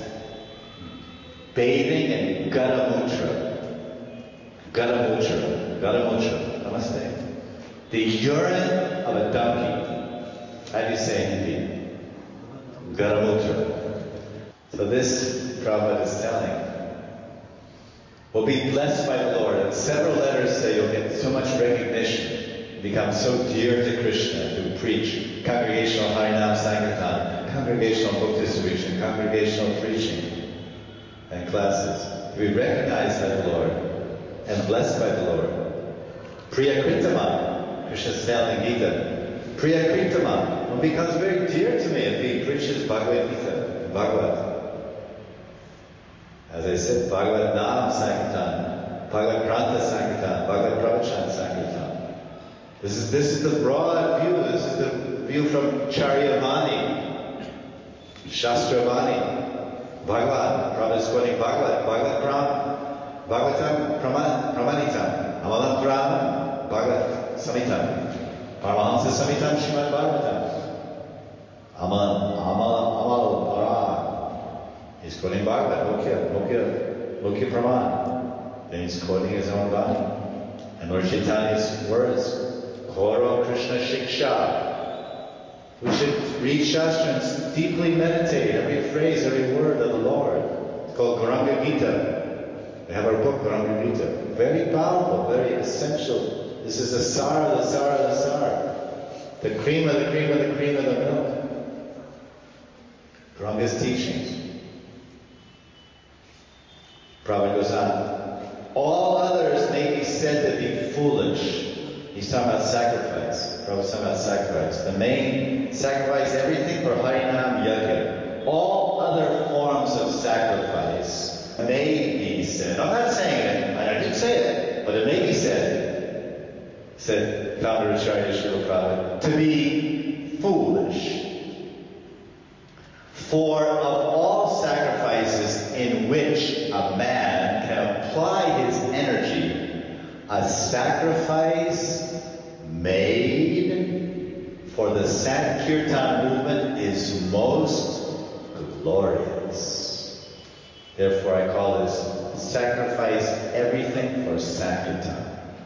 bathing in Gadamutra. Gadamutra, Gadamutra, namaste. The urine of a donkey. How do you say in Hindi? Gadamutra. So this Prabhupada is telling, will be blessed by the Lord. And several letters say you'll get so much recognition, become so dear to Krishna to preach congregational Harinam Sankirtan, congregational book distribution, congregational preaching and classes. To be recognized by the Lord and blessed by the Lord. Priya Kritama. Krishna's telling Gita, Priya Kritama, one becomes very dear to me if he preaches Bhagavad Gita, Bhagavad. As I said, Bhagavad Nam Sankirtan, Bhagavad Grantha Sankirtan, Bhagavad Pravachan Sankirtan. This is this is the broad view. This is the view from Charyavani, Shastravani, Bhagavad. Prabhupada is quoting Bhagavad, Bhagavad Pram, Bhagavatam Pramanitam, Amalam Pram, Bhagavad Samitam, Paramahamsa Samitam Srimad Bhagavatam. Amal, Amal, Amal, Para. He's quoting Bhagavad, Mukya, Mukya, Mukya Praman. Then he's quoting his own Bani. And Lord Chaitanya's words, Koro Krishna Shiksha. We should read Shastra and deeply meditate every phrase, every word of the Lord. It's called Gauranga Gita. We have our book, Gauranga Gita. Very powerful, very essential. This is the sar, the sar, the sar. The cream of the cream of the cream of the milk. Gauranga's teachings. Prabhupada goes on. All others may be said to be foolish. He's talking about sacrifice. Prabhupada's talking about sacrifice. The main sacrifice, everything for Harinam Yajna. All other forms of sacrifice may be said. I'm not saying it, and I didn't say it, but it may be said. Said founder Acharya Srila Prabhupada, to be foolish. For of all sacrifices in which a man can apply his energy, a sacrifice made for the Sankirtan movement is most glorious. Therefore I call this sacrifice everything for Sankirtan.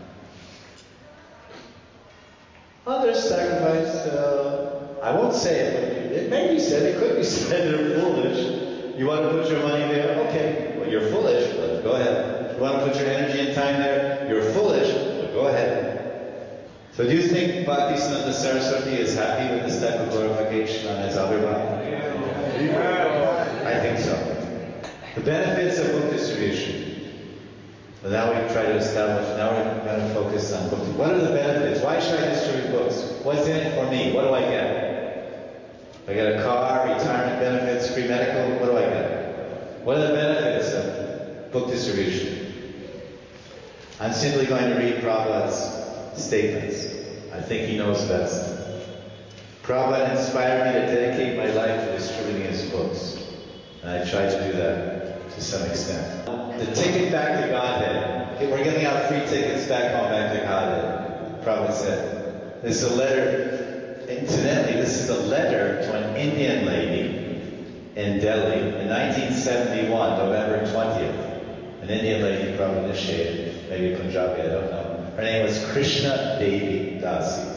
Others sacrifice, uh, I won't say it, but it may be said, it could be said, they're foolish. You want to put your money there? Okay, well, you're foolish, but go ahead. You want to put your energy and time there? You're foolish, but go ahead. So do you think Bhaktisiddhanta Saraswati is happy with this type of glorification on his Abhirbhava? Yeah. I think so. The benefits of book distribution. So now we try to establish, now we're going to focus on books. What are the benefits? Why should I distribute books? What's in it for me? What do I get? I get a car, retirement benefits, free medical, what do I get? What are the benefits of book distribution? I'm simply going to read Prabhupada's statements. I think he knows best. Prabhupada inspired me to dedicate my life to distributing his books. And I try to do that to some extent. The ticket back to Godhead. Okay, we're giving out free tickets back home, back to Godhead. Prabhupada said. This is a letter, incidentally, this is a letter to an Indian lady in Delhi in nineteen seventy-one, November twentieth. An Indian lady, probably initiated, maybe Punjabi, I don't know. Her name was Krishna Devi Dasi.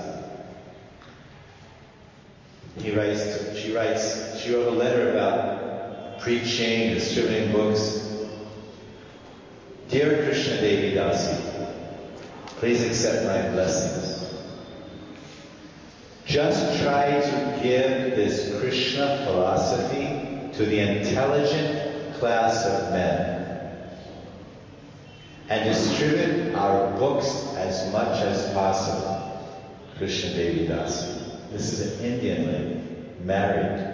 He writes, she writes, she wrote a letter about preaching, distributing books. Dear Krishna Devi Dasi, please accept my blessings. Just try to give this Krishna philosophy to the intelligent class of men and distribute our books as much as possible. Krishna Devi Dasi. This is an Indian lady, married.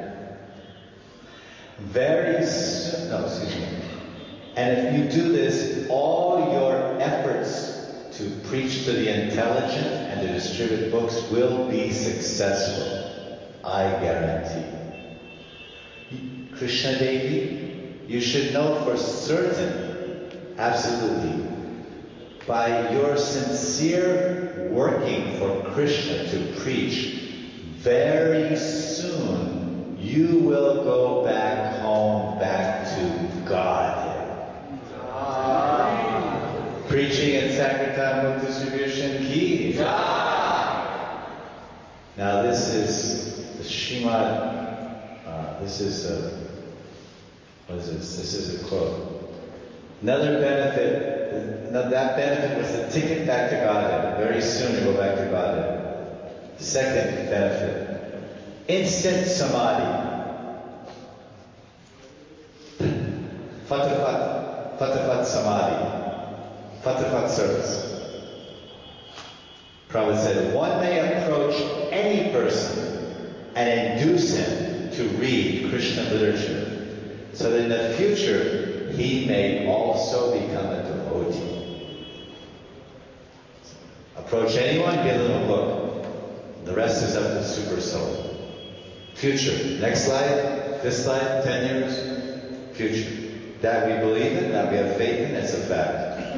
Very soon, no, excuse me. And if you do this, all your efforts to preach to the intelligent and to distribute books will be successful. I guarantee. Krishna Devi, you should know for certain, absolutely, by your sincere working for Krishna to preach, very soon you will go back home, back to Godhead. Ah. Preaching and Sankirtan book distribution key. Ah. Now this is the Srimad, uh, this is a, what is this? This is a quote. Another benefit, now that benefit was the ticket back to Godhead. Very soon you go back to Godhead. Second benefit, instant samadhi. Fatafat, fatafat samadhi, fatafat service. Prabhupada said, one may approach any person and induce him to read Krishna literature, so that in the future he may also become a devotee. Approach anyone, give them a book. The rest is up to super soul. Future. Next slide. This slide. Ten years. Future. That we believe in, that we have faith in, it's a fact.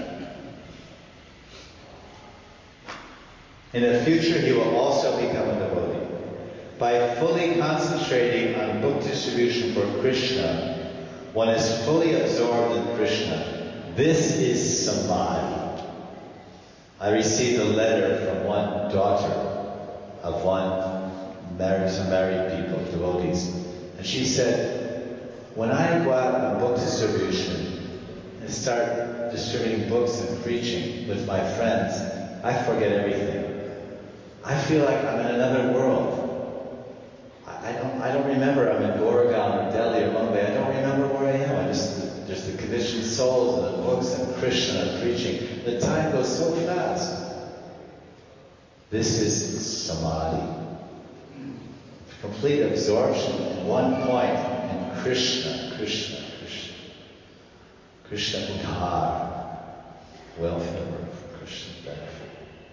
In the future, he will also become a devotee. By fully concentrating on book distribution for Krishna, one is fully absorbed in Krishna. This is samadhi. I received a letter from one daughter of one married, some married people, devotees. And she said, when I go out on book distribution and start distributing books and preaching with my friends, I forget everything. I feel like I'm in another world. I, I don't I don't remember I'm in Goregaon or Delhi or Mumbai. I don't remember where I am. I just, just the conditioned souls and the books and Krishna and preaching. The time goes so fast. This is samadhi. Complete absorption in one point in Krishna, Krishna, Krishna. Krishna Udhar. Welfare work for Krishna's benefit.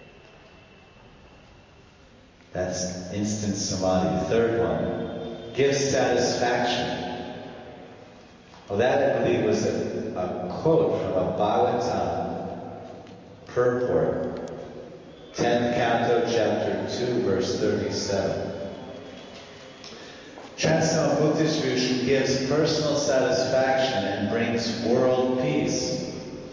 That's instant samadhi. The third one, gives satisfaction. Well, that I believe was a, a quote from a Bhagavatam purport. tenth Canto, Chapter two, verse thirty-seven. Transcendental book distribution gives personal satisfaction and brings world peace.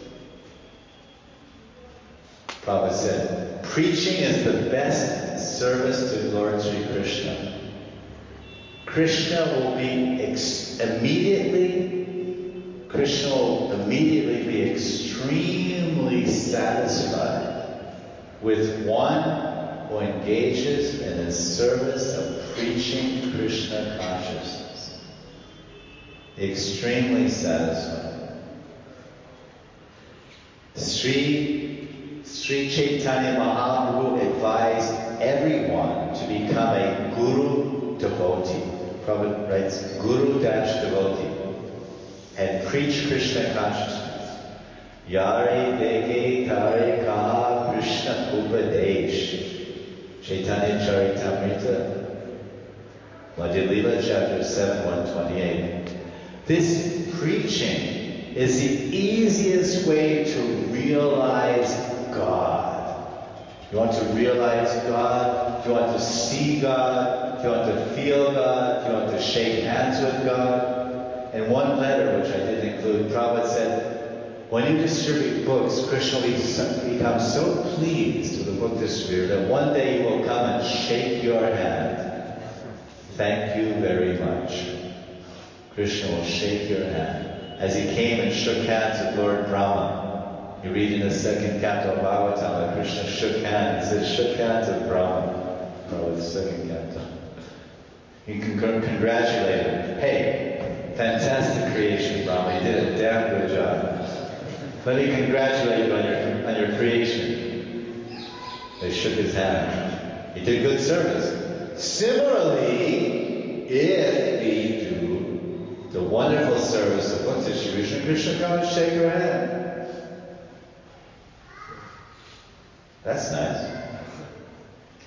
Prabhupada said, preaching is the best service to Lord Sri Krishna. Krishna will be ex- immediately, Krishna will immediately be extremely satisfied with one who engages in the service of preaching Krishna consciousness. Extremely satisfied. Sri, Sri Chaitanya Mahaprabhu advised everyone to become a Guru devotee. Prabhupada writes, Guru dash devotee, and preach Krishna consciousness. Yare deke tare kaha Krishna upadesh. Chaitanya Charitamrita, Madhya Lila, chapter seven, one twenty-eight. This preaching is the easiest way to realize God. You want to realize God? If you want to see God? If you want to feel God? If you want to shake hands with God? In one letter, which I didn't include, Prabhupada said, when you distribute books, Krishna will become so pleased with the book distributor that one day he will come and shake your hand. Thank you very much. Krishna will shake your hand. As he came and shook hands with Lord Brahma. You read in the second canto of Bhagavatam that Krishna shook hands. He said, shook hands with Brahma. No, it's the second canto. You can congratulate him. Hey, fantastic creation, Brahma. You did a damn good job. Let me congratulate you on your, on your creation. They shook his hand. He did good service. Similarly, if we do the wonderful service of book distribution, Krishna comes and shake your hand. That's nice.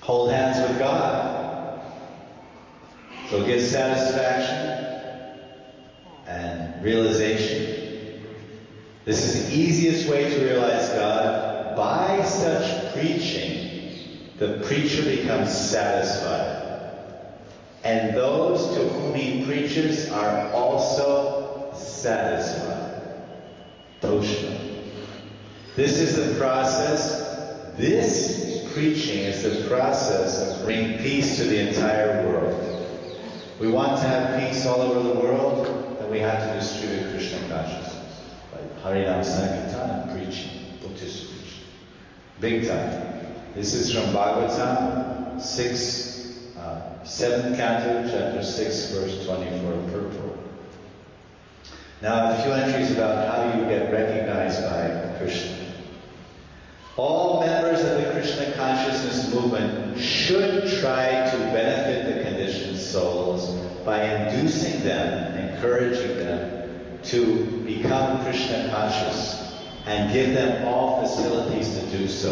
hold hands with God. So it gives satisfaction and realization. This is the easiest way to realize God. By such preaching, the preacher becomes satisfied. And those to whom he preaches are also satisfied. Toshna. This is the process. This preaching is the process of bringing peace to the entire world. We want to have peace all over the world, then we have to distribute Krishna consciousness. By Harinam Sankirtan and preaching, Buddhist preaching. Big time. This is from Bhagavatam, six, uh, seventh canto, chapter six, verse twenty-four, purport. Now a few entries about how you get recognized by Krishna. All members of the Krishna consciousness movement should try to benefit the conditioned souls by inducing them, encouraging them to become Krishna conscious and give them all facilities to do so.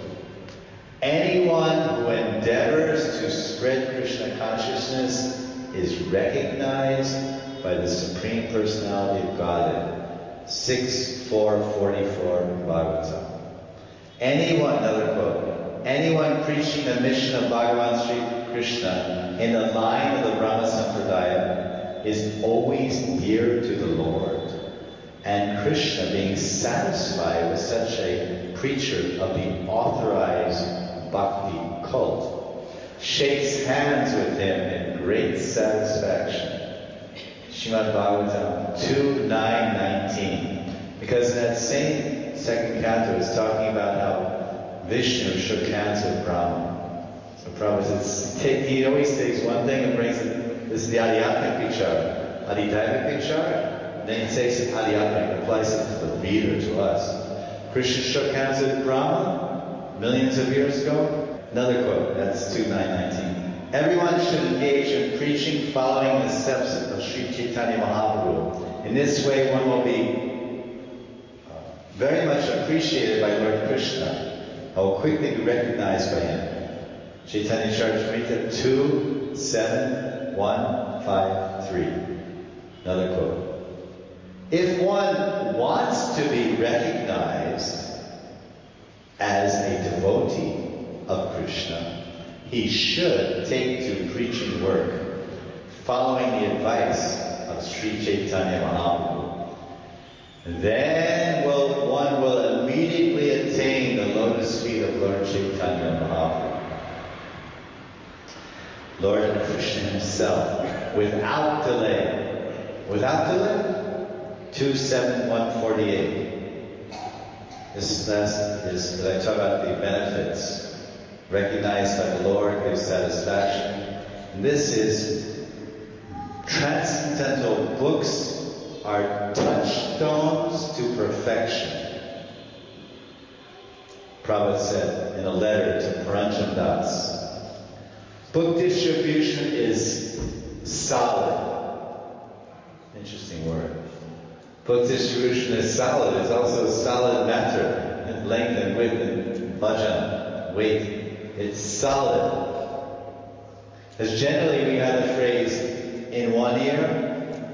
Anyone who endeavors to spread Krishna consciousness is recognized by the Supreme Personality of Godhead. six four forty-four Bhagavatam. Anyone, another quote, anyone preaching the mission of Bhagavan Sri Krishna in the line of the Brahma Sampradaya is always dear to the Lord. And Krishna, being satisfied with such a preacher of the authorized bhakti cult, shakes hands with him in great satisfaction. Srimad Bhagavatam two nine nineteen. Because in that same second canto is talking about how Vishnu shook hands with Brahma. So Prabhupada says, take, he always takes one thing and brings it, this is the Adhyatmic Vichara. Adhyatmic Vichara, and then he takes it Adhyatmic, applies it to the reader, to us. Krishna shook hands with Brahma millions of years ago. Another quote, that's two nine nineteen. Everyone should engage in preaching following the steps of Sri Chaitanya Mahaprabhu. In this way one will be very much appreciated by Lord Krishna, and will quickly be recognized by him. Chaitanya Charitamrita two seven one five three. Another quote. If one wants to be recognized as a devotee of Krishna, he should take to preaching work, following the advice of Sri Chaitanya Mahaprabhu. Then will, one will immediately attain the lotus feet of Lord Chaitanya Mahaprabhu. Lord Krishna himself, without delay. Without delay? two seven one forty-eight. This last is that I talk about the benefits. Recognized by the Lord, gives satisfaction. And this is transcendental books are touchstones to perfection. Prabhupada said in a letter to Paranjam Das. Book distribution is solid. Interesting word. Book distribution is solid. It's also a solid matter in length and width and bhajan, weight. It's solid. Because generally we have the phrase in one ear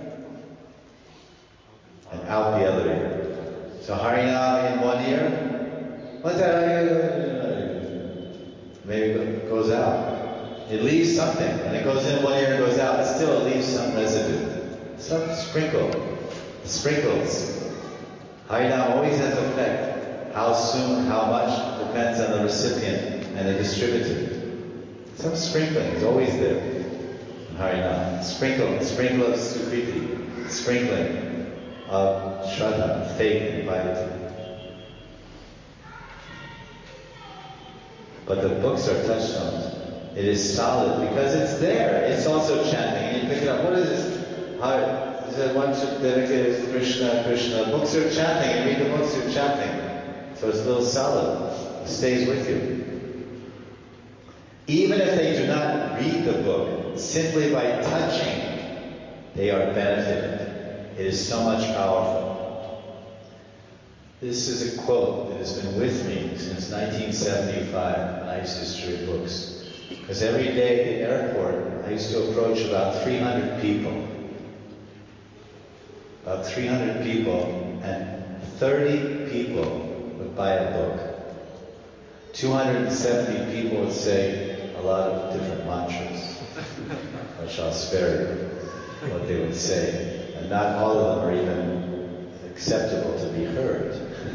and out the other ear. So Harinam in one ear, what's that? Maybe it goes out. It leaves something. When it goes in one ear and goes out, it still leaves some residue. Some sprinkle. The sprinkles. Harinam always has effect. How soon, how much, depends on the recipient and the distributor. Some sprinkling is always there in Harinam. Sprinkle, sprinkle of Sukriti. Sprinkling of Shraddha, faith and piety. But the books are touchstones. It is solid because it's there. It's also chanting. And you pick it up. What is this? How, he said one should dedicate it to Krishna, Krishna. Books are chanting. And read the books, you're chanting. So it's a little solid. It stays with you. Even if they do not read the book, simply by touching, they are benefited. It is so much powerful. This is a quote that has been with me since nineteen seventy-five when I used to distribute books. Because every day at the airport, I used to approach about three hundred people. About three hundred people, and thirty people would buy a book. two hundred seventy people would say a lot of different mantras, which I'll spare you what they would say. And not all of them are even acceptable to be heard.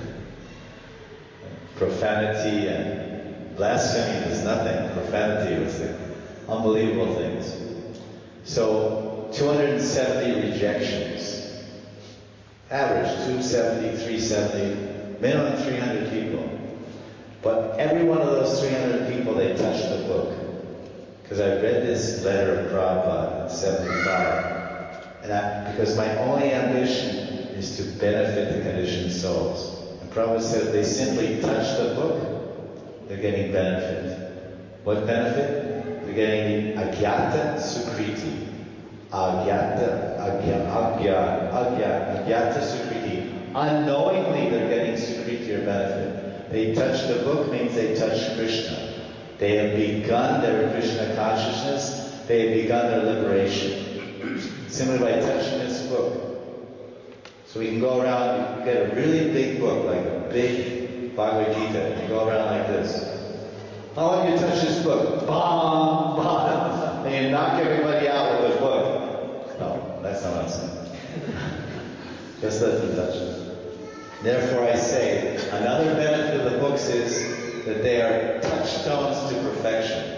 Profanity and blasphemy was nothing. Profanity was the unbelievable things. So, two hundred seventy rejections. Average, two seventy, three seventy, minimum three hundred people. But every one of those three hundred people, they touched the book. Because I read this letter of Prabhupada in seventy-five. And I, because my only ambition is to benefit the conditioned souls. And Prabhupada said if they simply touch the book, they're getting benefit. What benefit? They're getting the Agyata Sukriti. Agyata, agya, agya, agya, agyata Sukriti. Unknowingly they're getting Sukriti or benefit. They touch the book means they touch Krishna. They have begun their Krishna consciousness. They have begun their liberation. Simply by touching this book. So we can go around, you get a really big book, like a big Bhagavad Gita, and you go around like this. I want you to touch this book. Bam, bam. And you knock everybody out with the book. No, that's not what I'm saying. Just let them touch it. Therefore I say, another benefit of the books is that they are touchstones to perfection.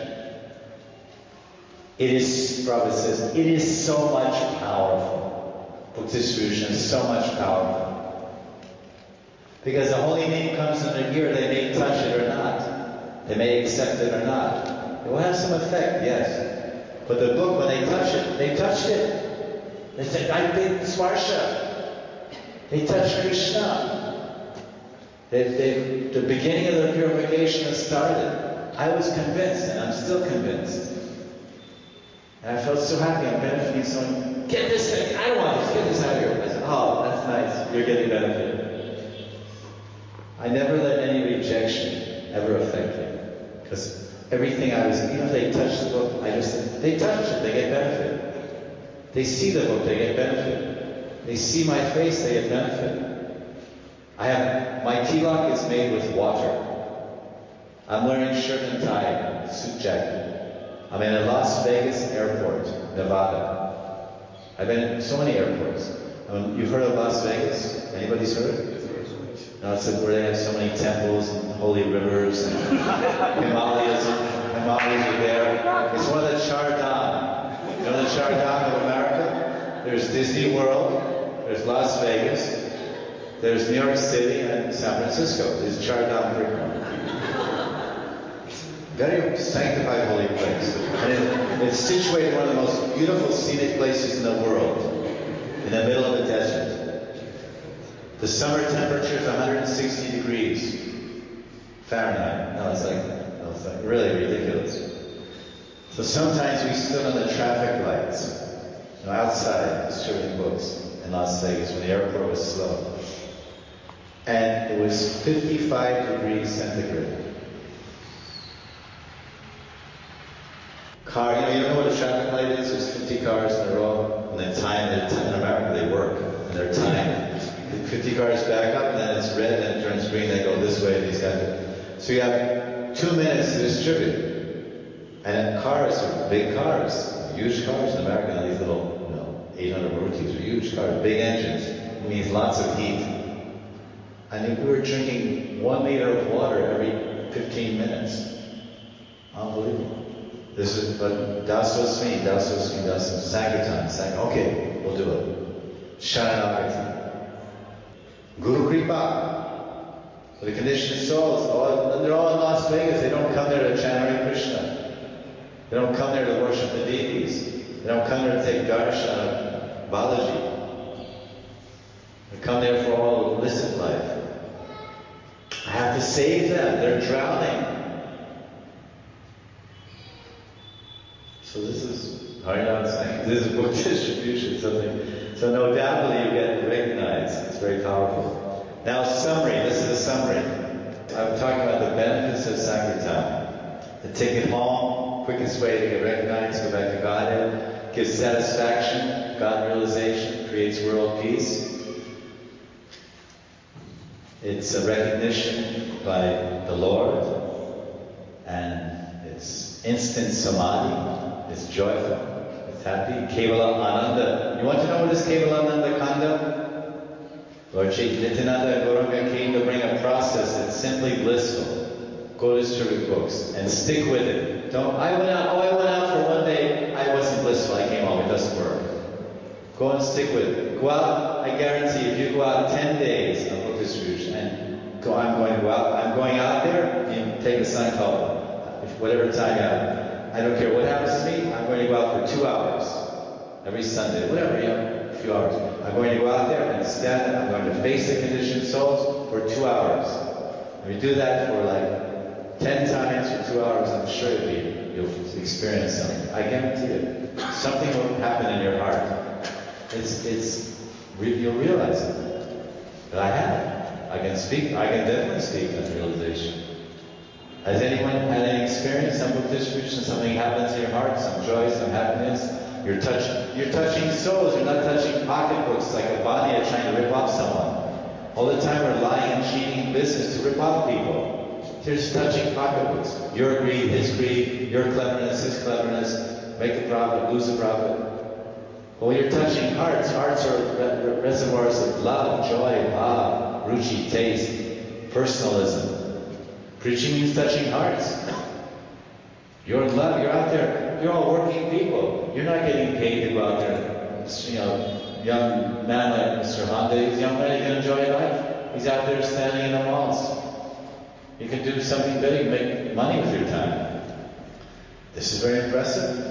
It is, Prabhupada says, it is so much powerful. Book distribution is so much powerful. Because the holy name comes in their ear, they may touch it or not. They may accept it or not. It will have some effect, yes. But the book, when they touch it, they touched it. They said, I did Swarsha. They touched Krishna. They, they, the beginning of their purification has started. I was convinced, and I'm still convinced. And I felt so happy. I'm benefiting someone. Get this thing. I don't want this. Get this out of here. I said, oh, that's nice. You're getting benefit. I never let any rejection ever affect me. Because everything I was, even if they touched the book, I just said, they touched it, they get benefit. They see the book, they get benefit. They see my face, they get benefit. I have, my tilak is made with water. I'm wearing shirt and tie, suit jacket. I'm in a Las Vegas airport, Nevada. I've been in so many airports. I mean, you've heard of Las Vegas? Anybody's heard? No, it's where they have so many temples and holy rivers and Himalayas. Himalayas are there. It's one of the Char Dham. You know the Char Dham of America? There's Disney World, there's Las Vegas, there's New York City and San Francisco. There's Char Dham Brickman. Very sanctified holy place. And it, it's situated in one of the most beautiful scenic places in the world, in the middle of the desert. The summer temperature is one hundred sixty degrees Fahrenheit. No, it's like, no, it's like really ridiculous. So sometimes we stood on the traffic lights, you know, outside distributing books in Las Vegas when the airport was slow. And it was fifty-five degrees centigrade. Car, you know, you know what a traffic light is? There's fifty cars in a row, and they time it. In America, they work, and they're timed. fifty cars back up, and then it's red, and it turns green, they go this way, and these guys. So you have two minutes to distribute. And cars are big cars, huge cars in America, not these little, you know, eight hundred Marutis are huge cars, big engines. It means lots of heat. And if we were drinking one liter of water every fifteen minutes, unbelievable. This is, but Dasosmi, Dasosmi, Dasosmi, Sankirtan, Sankirtan. Okay, we'll do it. Sharanagati. Guru Kripa. The conditioned souls, all, they're all in Las Vegas. They don't come there to chant Hare Krishna. They don't come there to worship the deities. They don't come there to take darshan of Balaji. They come there for all illicit life. I have to save them. They're drowning. So this is Harinam saying, this is book distribution, something. So no doubtly you get recognized. It's very powerful. Now summary, this is a summary. I'm talking about the benefits of Sankirtan. The ticket home, quickest way to get recognized, go back to Godhead, gives satisfaction, God realization, creates world peace. It's a recognition by the Lord, and it's instant samadhi, it's joyful, it's happy. Kevala Ananda. You want to know what is Kevala Ananda Kanda? Lord Nityananda and Gauranga came to bring a process that's simply blissful. Go to distribute books and stick with it. Don't, I went out, oh I went out for one day, I wasn't blissful, I came home, it doesn't work. Go and stick with it. Go out, I guarantee if you go out ten days on book distribution, and go, I'm going to go out, I'm going out there, and take a Sankalpa, if whatever time you have. I don't care what happens to me, I'm going to go out for two hours. Every Sunday, whatever, you know, a few hours. I'm going to go out there and stand, I'm going to face the conditioned souls for two hours. If you do that for like ten times for two hours, I'm sure you'll, be, you'll experience something. I guarantee it. Something will happen in your heart. It's, it's, you'll realize it. But I have it. I can speak, I can definitely speak that realization. Has anyone had any experience, some book distribution, something happens in your heart, some joy, some happiness? You're touching, you're touching souls, you're not touching pocketbooks like a Bania trying to rip off someone. All the time we're lying and cheating in business to rip off people. You're just touching pocketbooks. Your greed, his greed, your cleverness, his cleverness, make a profit, lose a profit. But when you're touching hearts, hearts are re- reservoirs of love, joy, bhav, ruchi, taste, personalism. Preaching means touching hearts. You're in love, you're out there, you're all working people. You're not getting paid to go out there. You know, young man like Mister Honda, he's a young man, he can enjoy life. He's out there standing in the malls. You can do something big, make money with your time. This is very impressive.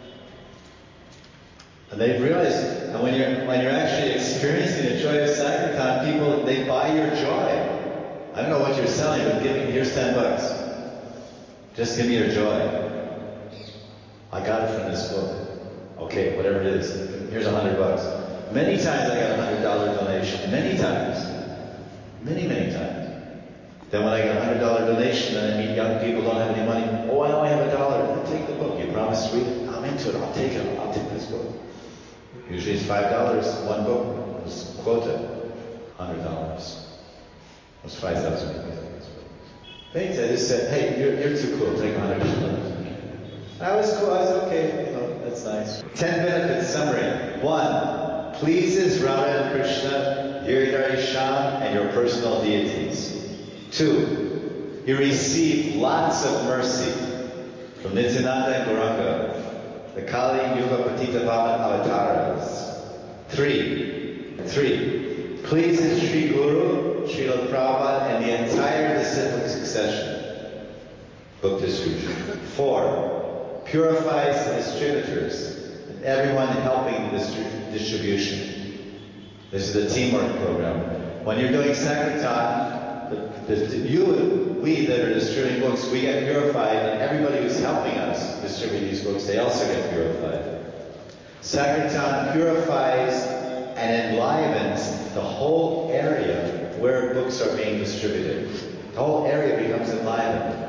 And they've realized, and when you're when you're actually experiencing the joy of Sankirtan, people, they buy your joy. I don't know what you're selling, but give me, here's ten bucks. Just give me your joy. I got it from this book. Okay, whatever it is. Here's a hundred bucks. Many times I got a hundred dollar donation. Many times. Many, many times. Then when I get a hundred dollar donation, then I meet young people who don't have any money. Oh, I only have a dollar. Then take the book. You promised to read it? I'm into it. I'll take it. I'll take this book. Usually it's five dollars. One book was quota. Hundred dollars. It was five thousand people. Thanks. I just said, hey, you're, you're too cool. Take a hundred dollars. I was cool. I was okay. You know, that's nice. Ten benefits summary. One, pleases Radha and Krishna, Giridhari Sham, and your personal deities. Two, you receive lots of mercy from Nityananda and Gauranga, the Kali Yuga Patita Pavan avatars. Three, three, pleases Sri Guru, Srila Prabhupada, and the entire disciplic succession. Book distribution. Four, purifies the distributors and everyone helping the distri- distribution. This is a teamwork program. When you're doing Sankirtan, The, the, you, we that are distributing books, we get purified, and everybody who's helping us distribute these books, they also get purified. Sankirtan purifies and enlivens the whole area where books are being distributed. The whole area becomes enlivened.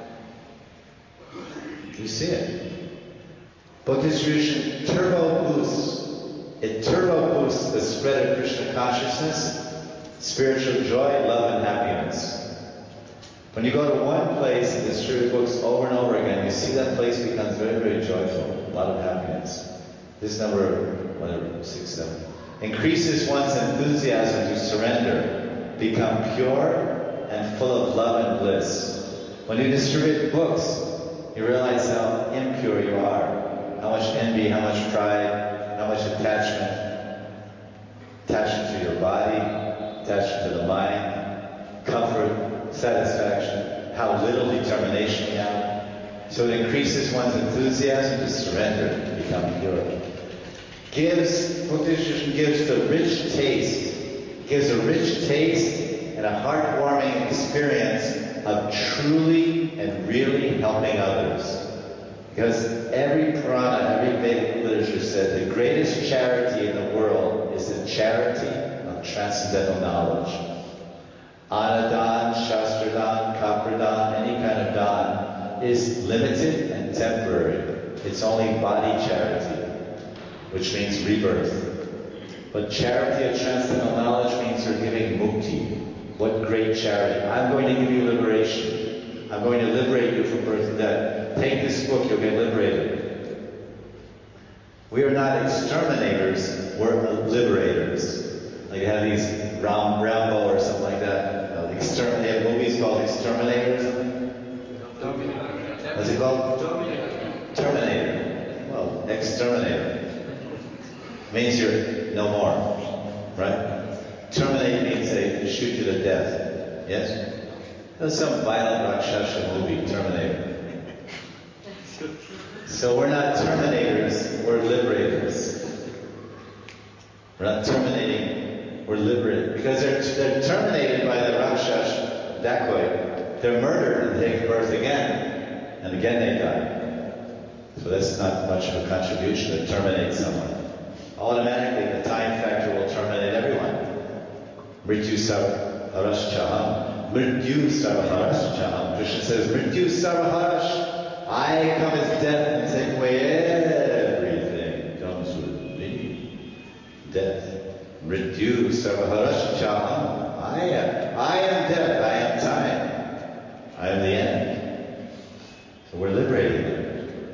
You see it. Book distribution turbo boosts. It turbo boosts the spread of Krishna consciousness, spiritual joy, love, and happiness. When you go to one place and distribute books over and over again, you see that place becomes very, very joyful, a lot of happiness. This number, whatever, six, seven, increases one's enthusiasm to surrender, become pure and full of love and bliss. When you distribute books, you realize how impure you are, how much envy, how much pride, how much attachment, attachment to your body, attachment to the mind, comfort, satisfaction, how little determination you have. So it increases one's enthusiasm to surrender, become pure. Gives, book distribution gives the rich taste, gives a rich taste and a heartwarming experience of truly and really helping others. Because every Purana, every Vedic literature said the greatest charity in the world is the charity of transcendental knowledge. Anadan, Shastradan, Kapradan, any kind of dan is limited and temporary. It's only body charity, which means rebirth. But charity of transcendental knowledge means you're giving mukti. What great charity. I'm going to give you liberation. I'm going to liberate you from birth and death. Take this book, you'll get liberated. We are not exterminators, we're liberators. Like you have these Ram, Rambo or something like that. Uh, extermin- they have movies called Exterminator or something. What's it called? Terminator. Well, exterminator. Means you're no more, right? Terminate means they shoot you to death. Yes? There's some violent Rakshasa movie, Terminator. So we're not terminators, we're liberators. We're not terminating, we're liberating. Because they're, they're terminated by the Rakshasa, dacoit. They're murdered and take birth again. And again they die. So that's not much of a contribution to terminate someone. Automatically, the time factor will terminate everyone. Mrityu sarvaharash. Mrityu sarvaharash. Krishna says, Mrityu sarvaharash. I come as death and take away everything. Comes with me. Death. Mrityu sarvaharash. I am. I am death. I am time. I am the end. So we're liberating them.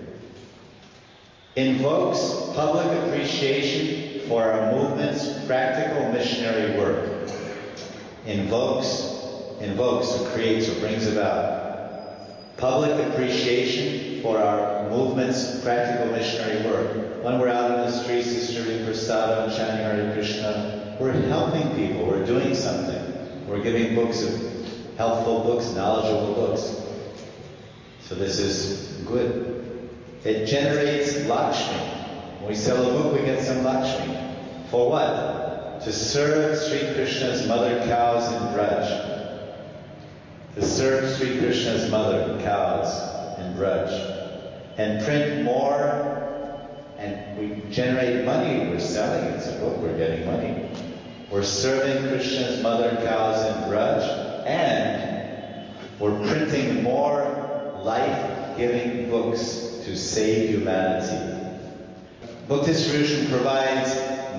Invokes public appreciation for our movement's practical missionary work. Invokes, invokes or creates or brings about public appreciation for our movement's practical missionary work. When we're out in the streets distributing prasadam, chanting Hare Krishna, we're helping people, we're doing something. We're giving books of helpful books, knowledgeable books. So this is good. It generates Lakshmi. When we sell a book, we get some Lakshmi. For what? To serve Sri Krishna's mother cows in Braj. To serve Sri Krishna's mother cows in Braj. And print more, and we generate money. We're selling it. It's a book, we're getting money. We're serving Krishna's mother cows in Braj, and we're printing more life-giving books to save humanity. Book distribution provides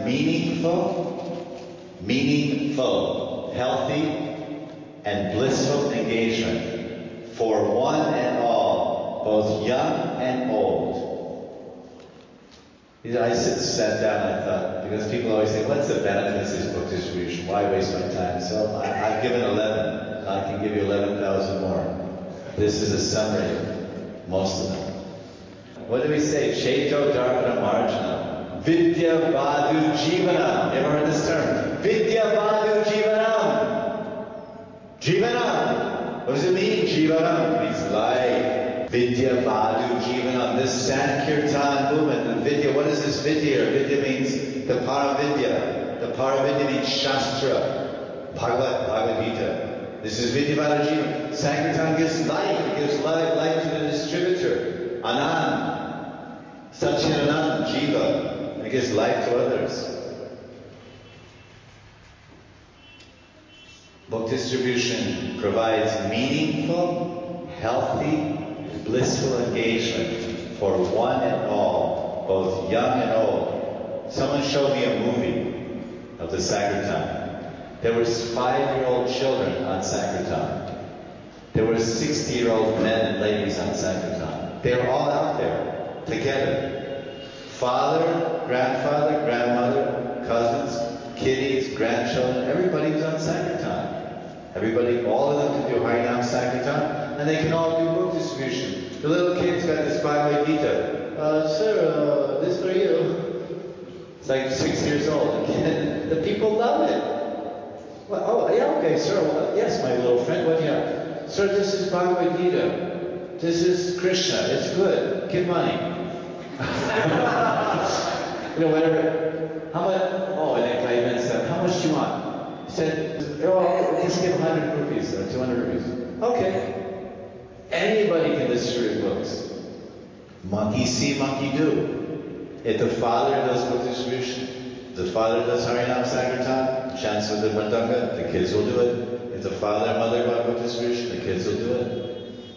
meaningful, meaningful, healthy, and blissful engagement for one and all, both young and old. You know, I sit, sat down and I thought, because people always say, what's the benefits of this book distribution? Why waste my time? So I, I've given eleven. I can give you eleven thousand more. This is a summary of most of them. What do we say? Cheto Darpana Marjana. Vidya Badu Jivanam. You ever heard this term? Vidya Badu Jivanam. Jivanam. What does it mean? Jivanam. It means life. Vidya Badu Jivanam. This Sankirtan movement, the Vidya, what is this Vidya? Vidya means the Paravidya. The Paravidya means Shastra. Bhagavad, Bhagavad Gita. This is Vidya Badu Jivanam. Sankirtan gives life. It gives life, life to the distributor. Anand. Satchidanand, Jiva, and it gives life to others. Book distribution provides meaningful, healthy, blissful engagement for one and all, both young and old. Someone showed me a movie of the Sankirtan. There were five-year-old children on Sankirtan. There were sixty-year-old men and ladies on Sankirtan. They were all out there. Together. Father, grandfather, grandmother, cousins, kiddies, grandchildren, everybody was on Sankirtan. Everybody, all of them can do Harinam Sankirtan, and they can all do book distribution. The little kid's got this Bhagavad Gita. Uh, sir, uh, this for you. It's like six years old. And the people love it. Well, oh, yeah, okay, sir. Well, yes, my little friend, what do you have? Sir, this is Bhagavad Gita. This is Krishna. It's good. Give money. You know, whatever. How much? Oh, and that guy then said, how much do you want? He said, oh, just give one hundred rupees or two hundred rupees. Okay. Anybody can distribute books. Monkey see, monkey do. If the father does book distribution, the father does Harinam Sankirtan, chants with the Mridanga, the kids will do it. If the father and mother go on book distribution, the kids will do it.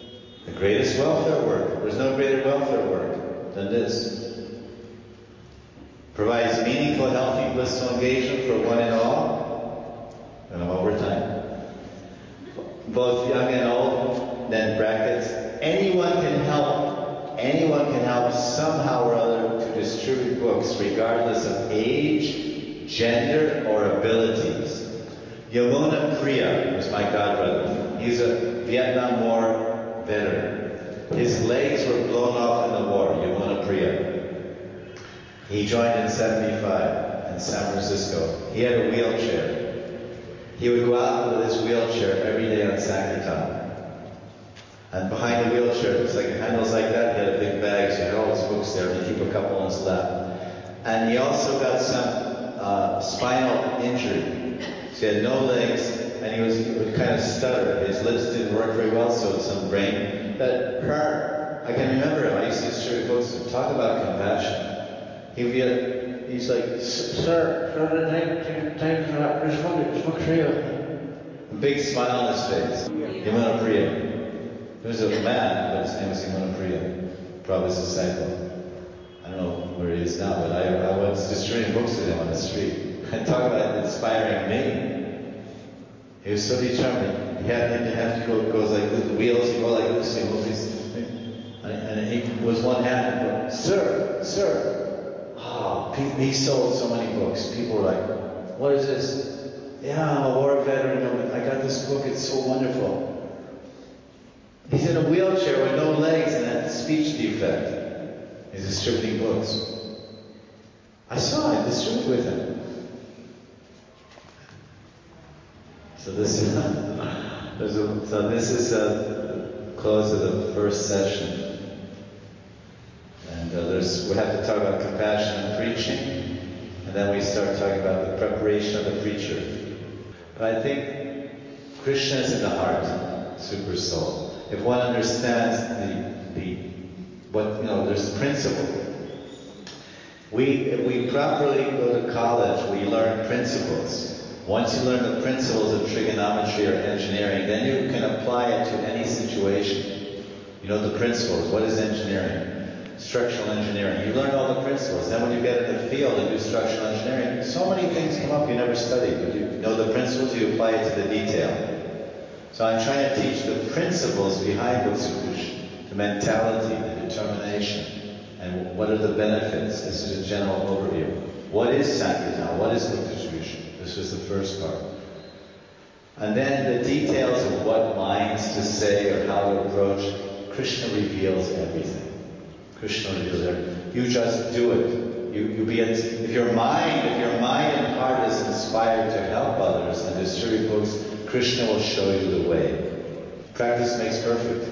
The greatest welfare work. There's no greater welfare work than this. Provides meaningful, healthy, blissful engagement for one and all. And I'm over time. Both young and old, then brackets. Anyone can help. Anyone can help somehow or other to distribute books regardless of age, gender, or abilities. Yamuna Priya was my godbrother. He's a Vietnam War veteran. His legs were blown off in the war, Yamuna Priya. He joined in seventy-five in San Francisco. He had a wheelchair. He would go out with his wheelchair every day on Sankirtan. And behind the wheelchair, it's like handles like that, he had a big bag, so he had all his books there, and he'd keep a couple on his lap. And he also got some uh, spinal injury. So he had no legs, and he was he would kind of stutter. His lips didn't work very well, so it's some brain that hurt. I can remember him. I used to distribute books and talk about compassion. He'd be a, he's like, sir, sir, the time, time for that. There's book, there's book for you. A big smile on his face. Yamuna Priya. He was a man, but his name was Yamuna Priya, Prabhupada's disciple. I don't know where he is now, but I, I was distributing books with him on the street. I talk about inspiring me. He was so determined. He had him to have to go, goes like with the wheels, he'd go like this, he moves his, and, and he was one hand, and go, sir, sir. Oh, he sold so many books. People were like, what is this? Yeah, I'm a war veteran. I got this book. It's so wonderful. He's in a wheelchair with no legs and had speech defect. He's distributing books. I saw it. Distribute with him. So this is so this is the close of the first session. And uh, there's, we have to talk about compassion and preaching, and then we start talking about the preparation of the preacher. But I think Krishna is in the heart, super soul. If one understands the the what you know, there's the principle. We if we properly go to college, we learn principles. Once you learn the principles of trigonometry or engineering, then you can apply it to any situation. You know the principles. What is engineering? Structural engineering. You learn all the principles. Then when you get in the field and do structural engineering, so many things come up you never studied, but you know the principles, you apply it to the detail. So I'm trying to teach the principles behind book distribution, the mentality, the determination, and what are the benefits. This is a general overview. What is Sankirtan? What is book distribution? This was the first part. And then the details of what lines to say or how to approach. Krishna reveals everything. Krishna reveals everything. You just do it. You, you be it. If your mind, if your mind and heart is inspired to help others and distribute books, Krishna will show you the way. Practice makes perfect.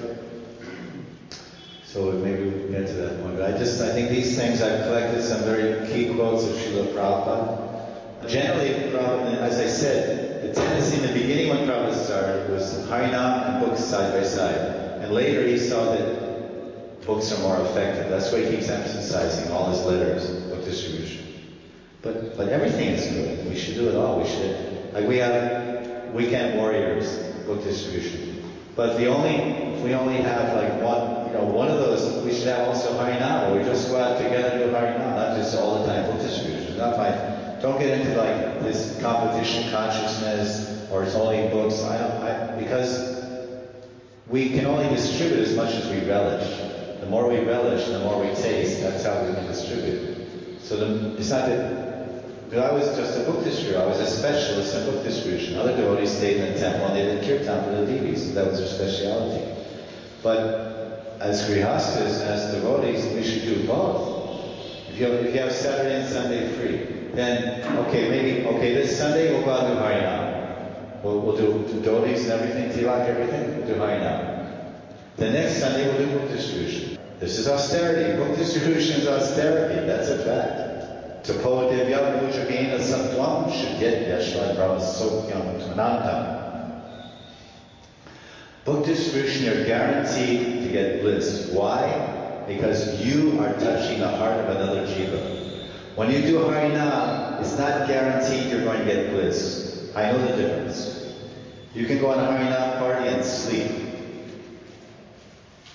So maybe we can get to that point. But I just, I think these things, I've collected some very key quotes of Srila Prabhupada. Generally, Prabhupada, as I said, the tendency in the beginning when Prabhupada started was Harinam and books side by side. And later he saw that books are more effective. That's why he keeps emphasizing all his letters, book distribution. But but everything is good. We should do it all. We should, like we have Weekend Warriors, book distribution. But if we only if we only have like one, you know, one of those, we should have also Harinam, where we just go out together and do Harinam, not just all the time book distribution. Not my, don't get into like this competition consciousness or it's only books. I don't I, because we can only distribute as much as we relish. The more we relish, the more we taste. That's how we can distribute. So the, it's not that, because I was just a book distributor. I was a specialist in book distribution. Other devotees stayed in the temple and they did kirtan for the deities. So that was their speciality. But as grihastas, as devotees, we should do both. If you have, if you have Saturday and Sunday free, then okay, maybe okay, this Sunday we'll go out and do Harinam. We'll, we'll do devotees and everything, tilak, everything. We'll do Harinam. The next Sunday we'll do book distribution. This is austerity. Book distribution is austerity. That's a fact. Tapo devyam bhujagena sattvam shudyet yashvan brahmasokyam tmanantam. Book distribution, you're guaranteed to get bliss. Why? Because you are touching the heart of another jiva. When you do Harinam, it's not guaranteed you're going to get bliss. I know the difference. You can go on a Harinam party and sleep.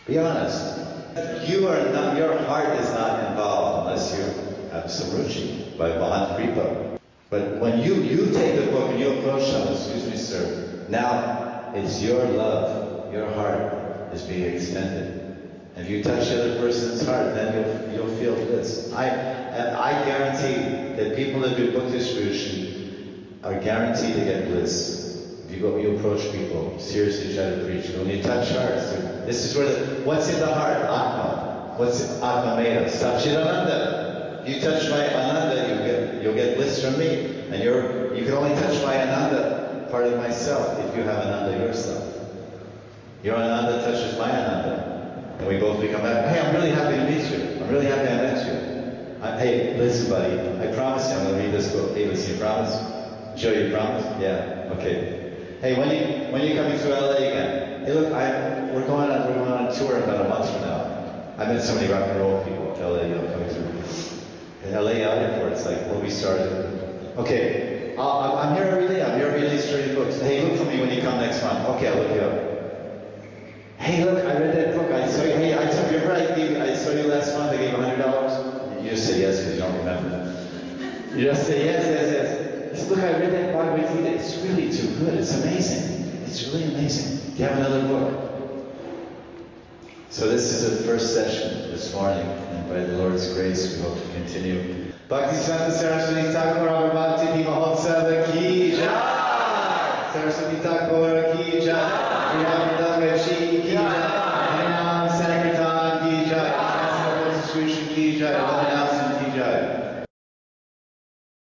Be honest. You are not, your heart is not involved unless you have Samruchi by Mahant Kripa. But when you, you take the book and you approach them, excuse me, sir, now it's your love, your heart is being extended. If you touch the other person's heart, then you'll, you'll feel bliss. I, I guarantee that people that do book distribution are guaranteed to get bliss. If you go, you approach people, seriously try to preach. When you touch hearts, this is where the, what's in the heart? Atma. What's Atma made of? Satchidananda. You touch my Ananda, you get, you'll get bliss from me. And you're, you can only touch my Ananda, part of myself, if you have Ananda yourself. Your Ananda touches my Ananda. And we both become happy. Hey, I'm really happy to meet you. I'm really happy I met you. I, hey, listen, buddy. I promise you I'm going to read this book. Hey, listen, you promise? Joe, you promise? Yeah. Okay. Hey, when you when you coming to L A again? Hey, look, I we're going on we're going on a tour in about a month from now. I met so many rock and roll people in L A, you know, coming through. In L A airport, it's like when we started. Okay, I'll, I'm here every day. I'm here every day studying books. Hey, look for me when you come next month. Okay, I'll look you up. Hey, look, I read that book. I saw you. Hey, I told you, remember I gave, I saw you last month. I gave you a hundred dollars. You just say yes because you don't remember. You just say yes, yes, yes. I said, look, I read that Bhagavad Gita. It's really too good. It's amazing. It's really amazing. Do you have another book? So this is the first session this morning, and by the Lord's grace, we hope to continue. Bhaktisiddhanta Saraswati Thakur Bhakti Mahotsava Ki Jai. Saraswati Thakur Ki Jai. Vrindavan Ki Jai. Harinam Sankirtan Ki Jai. Ki Jai.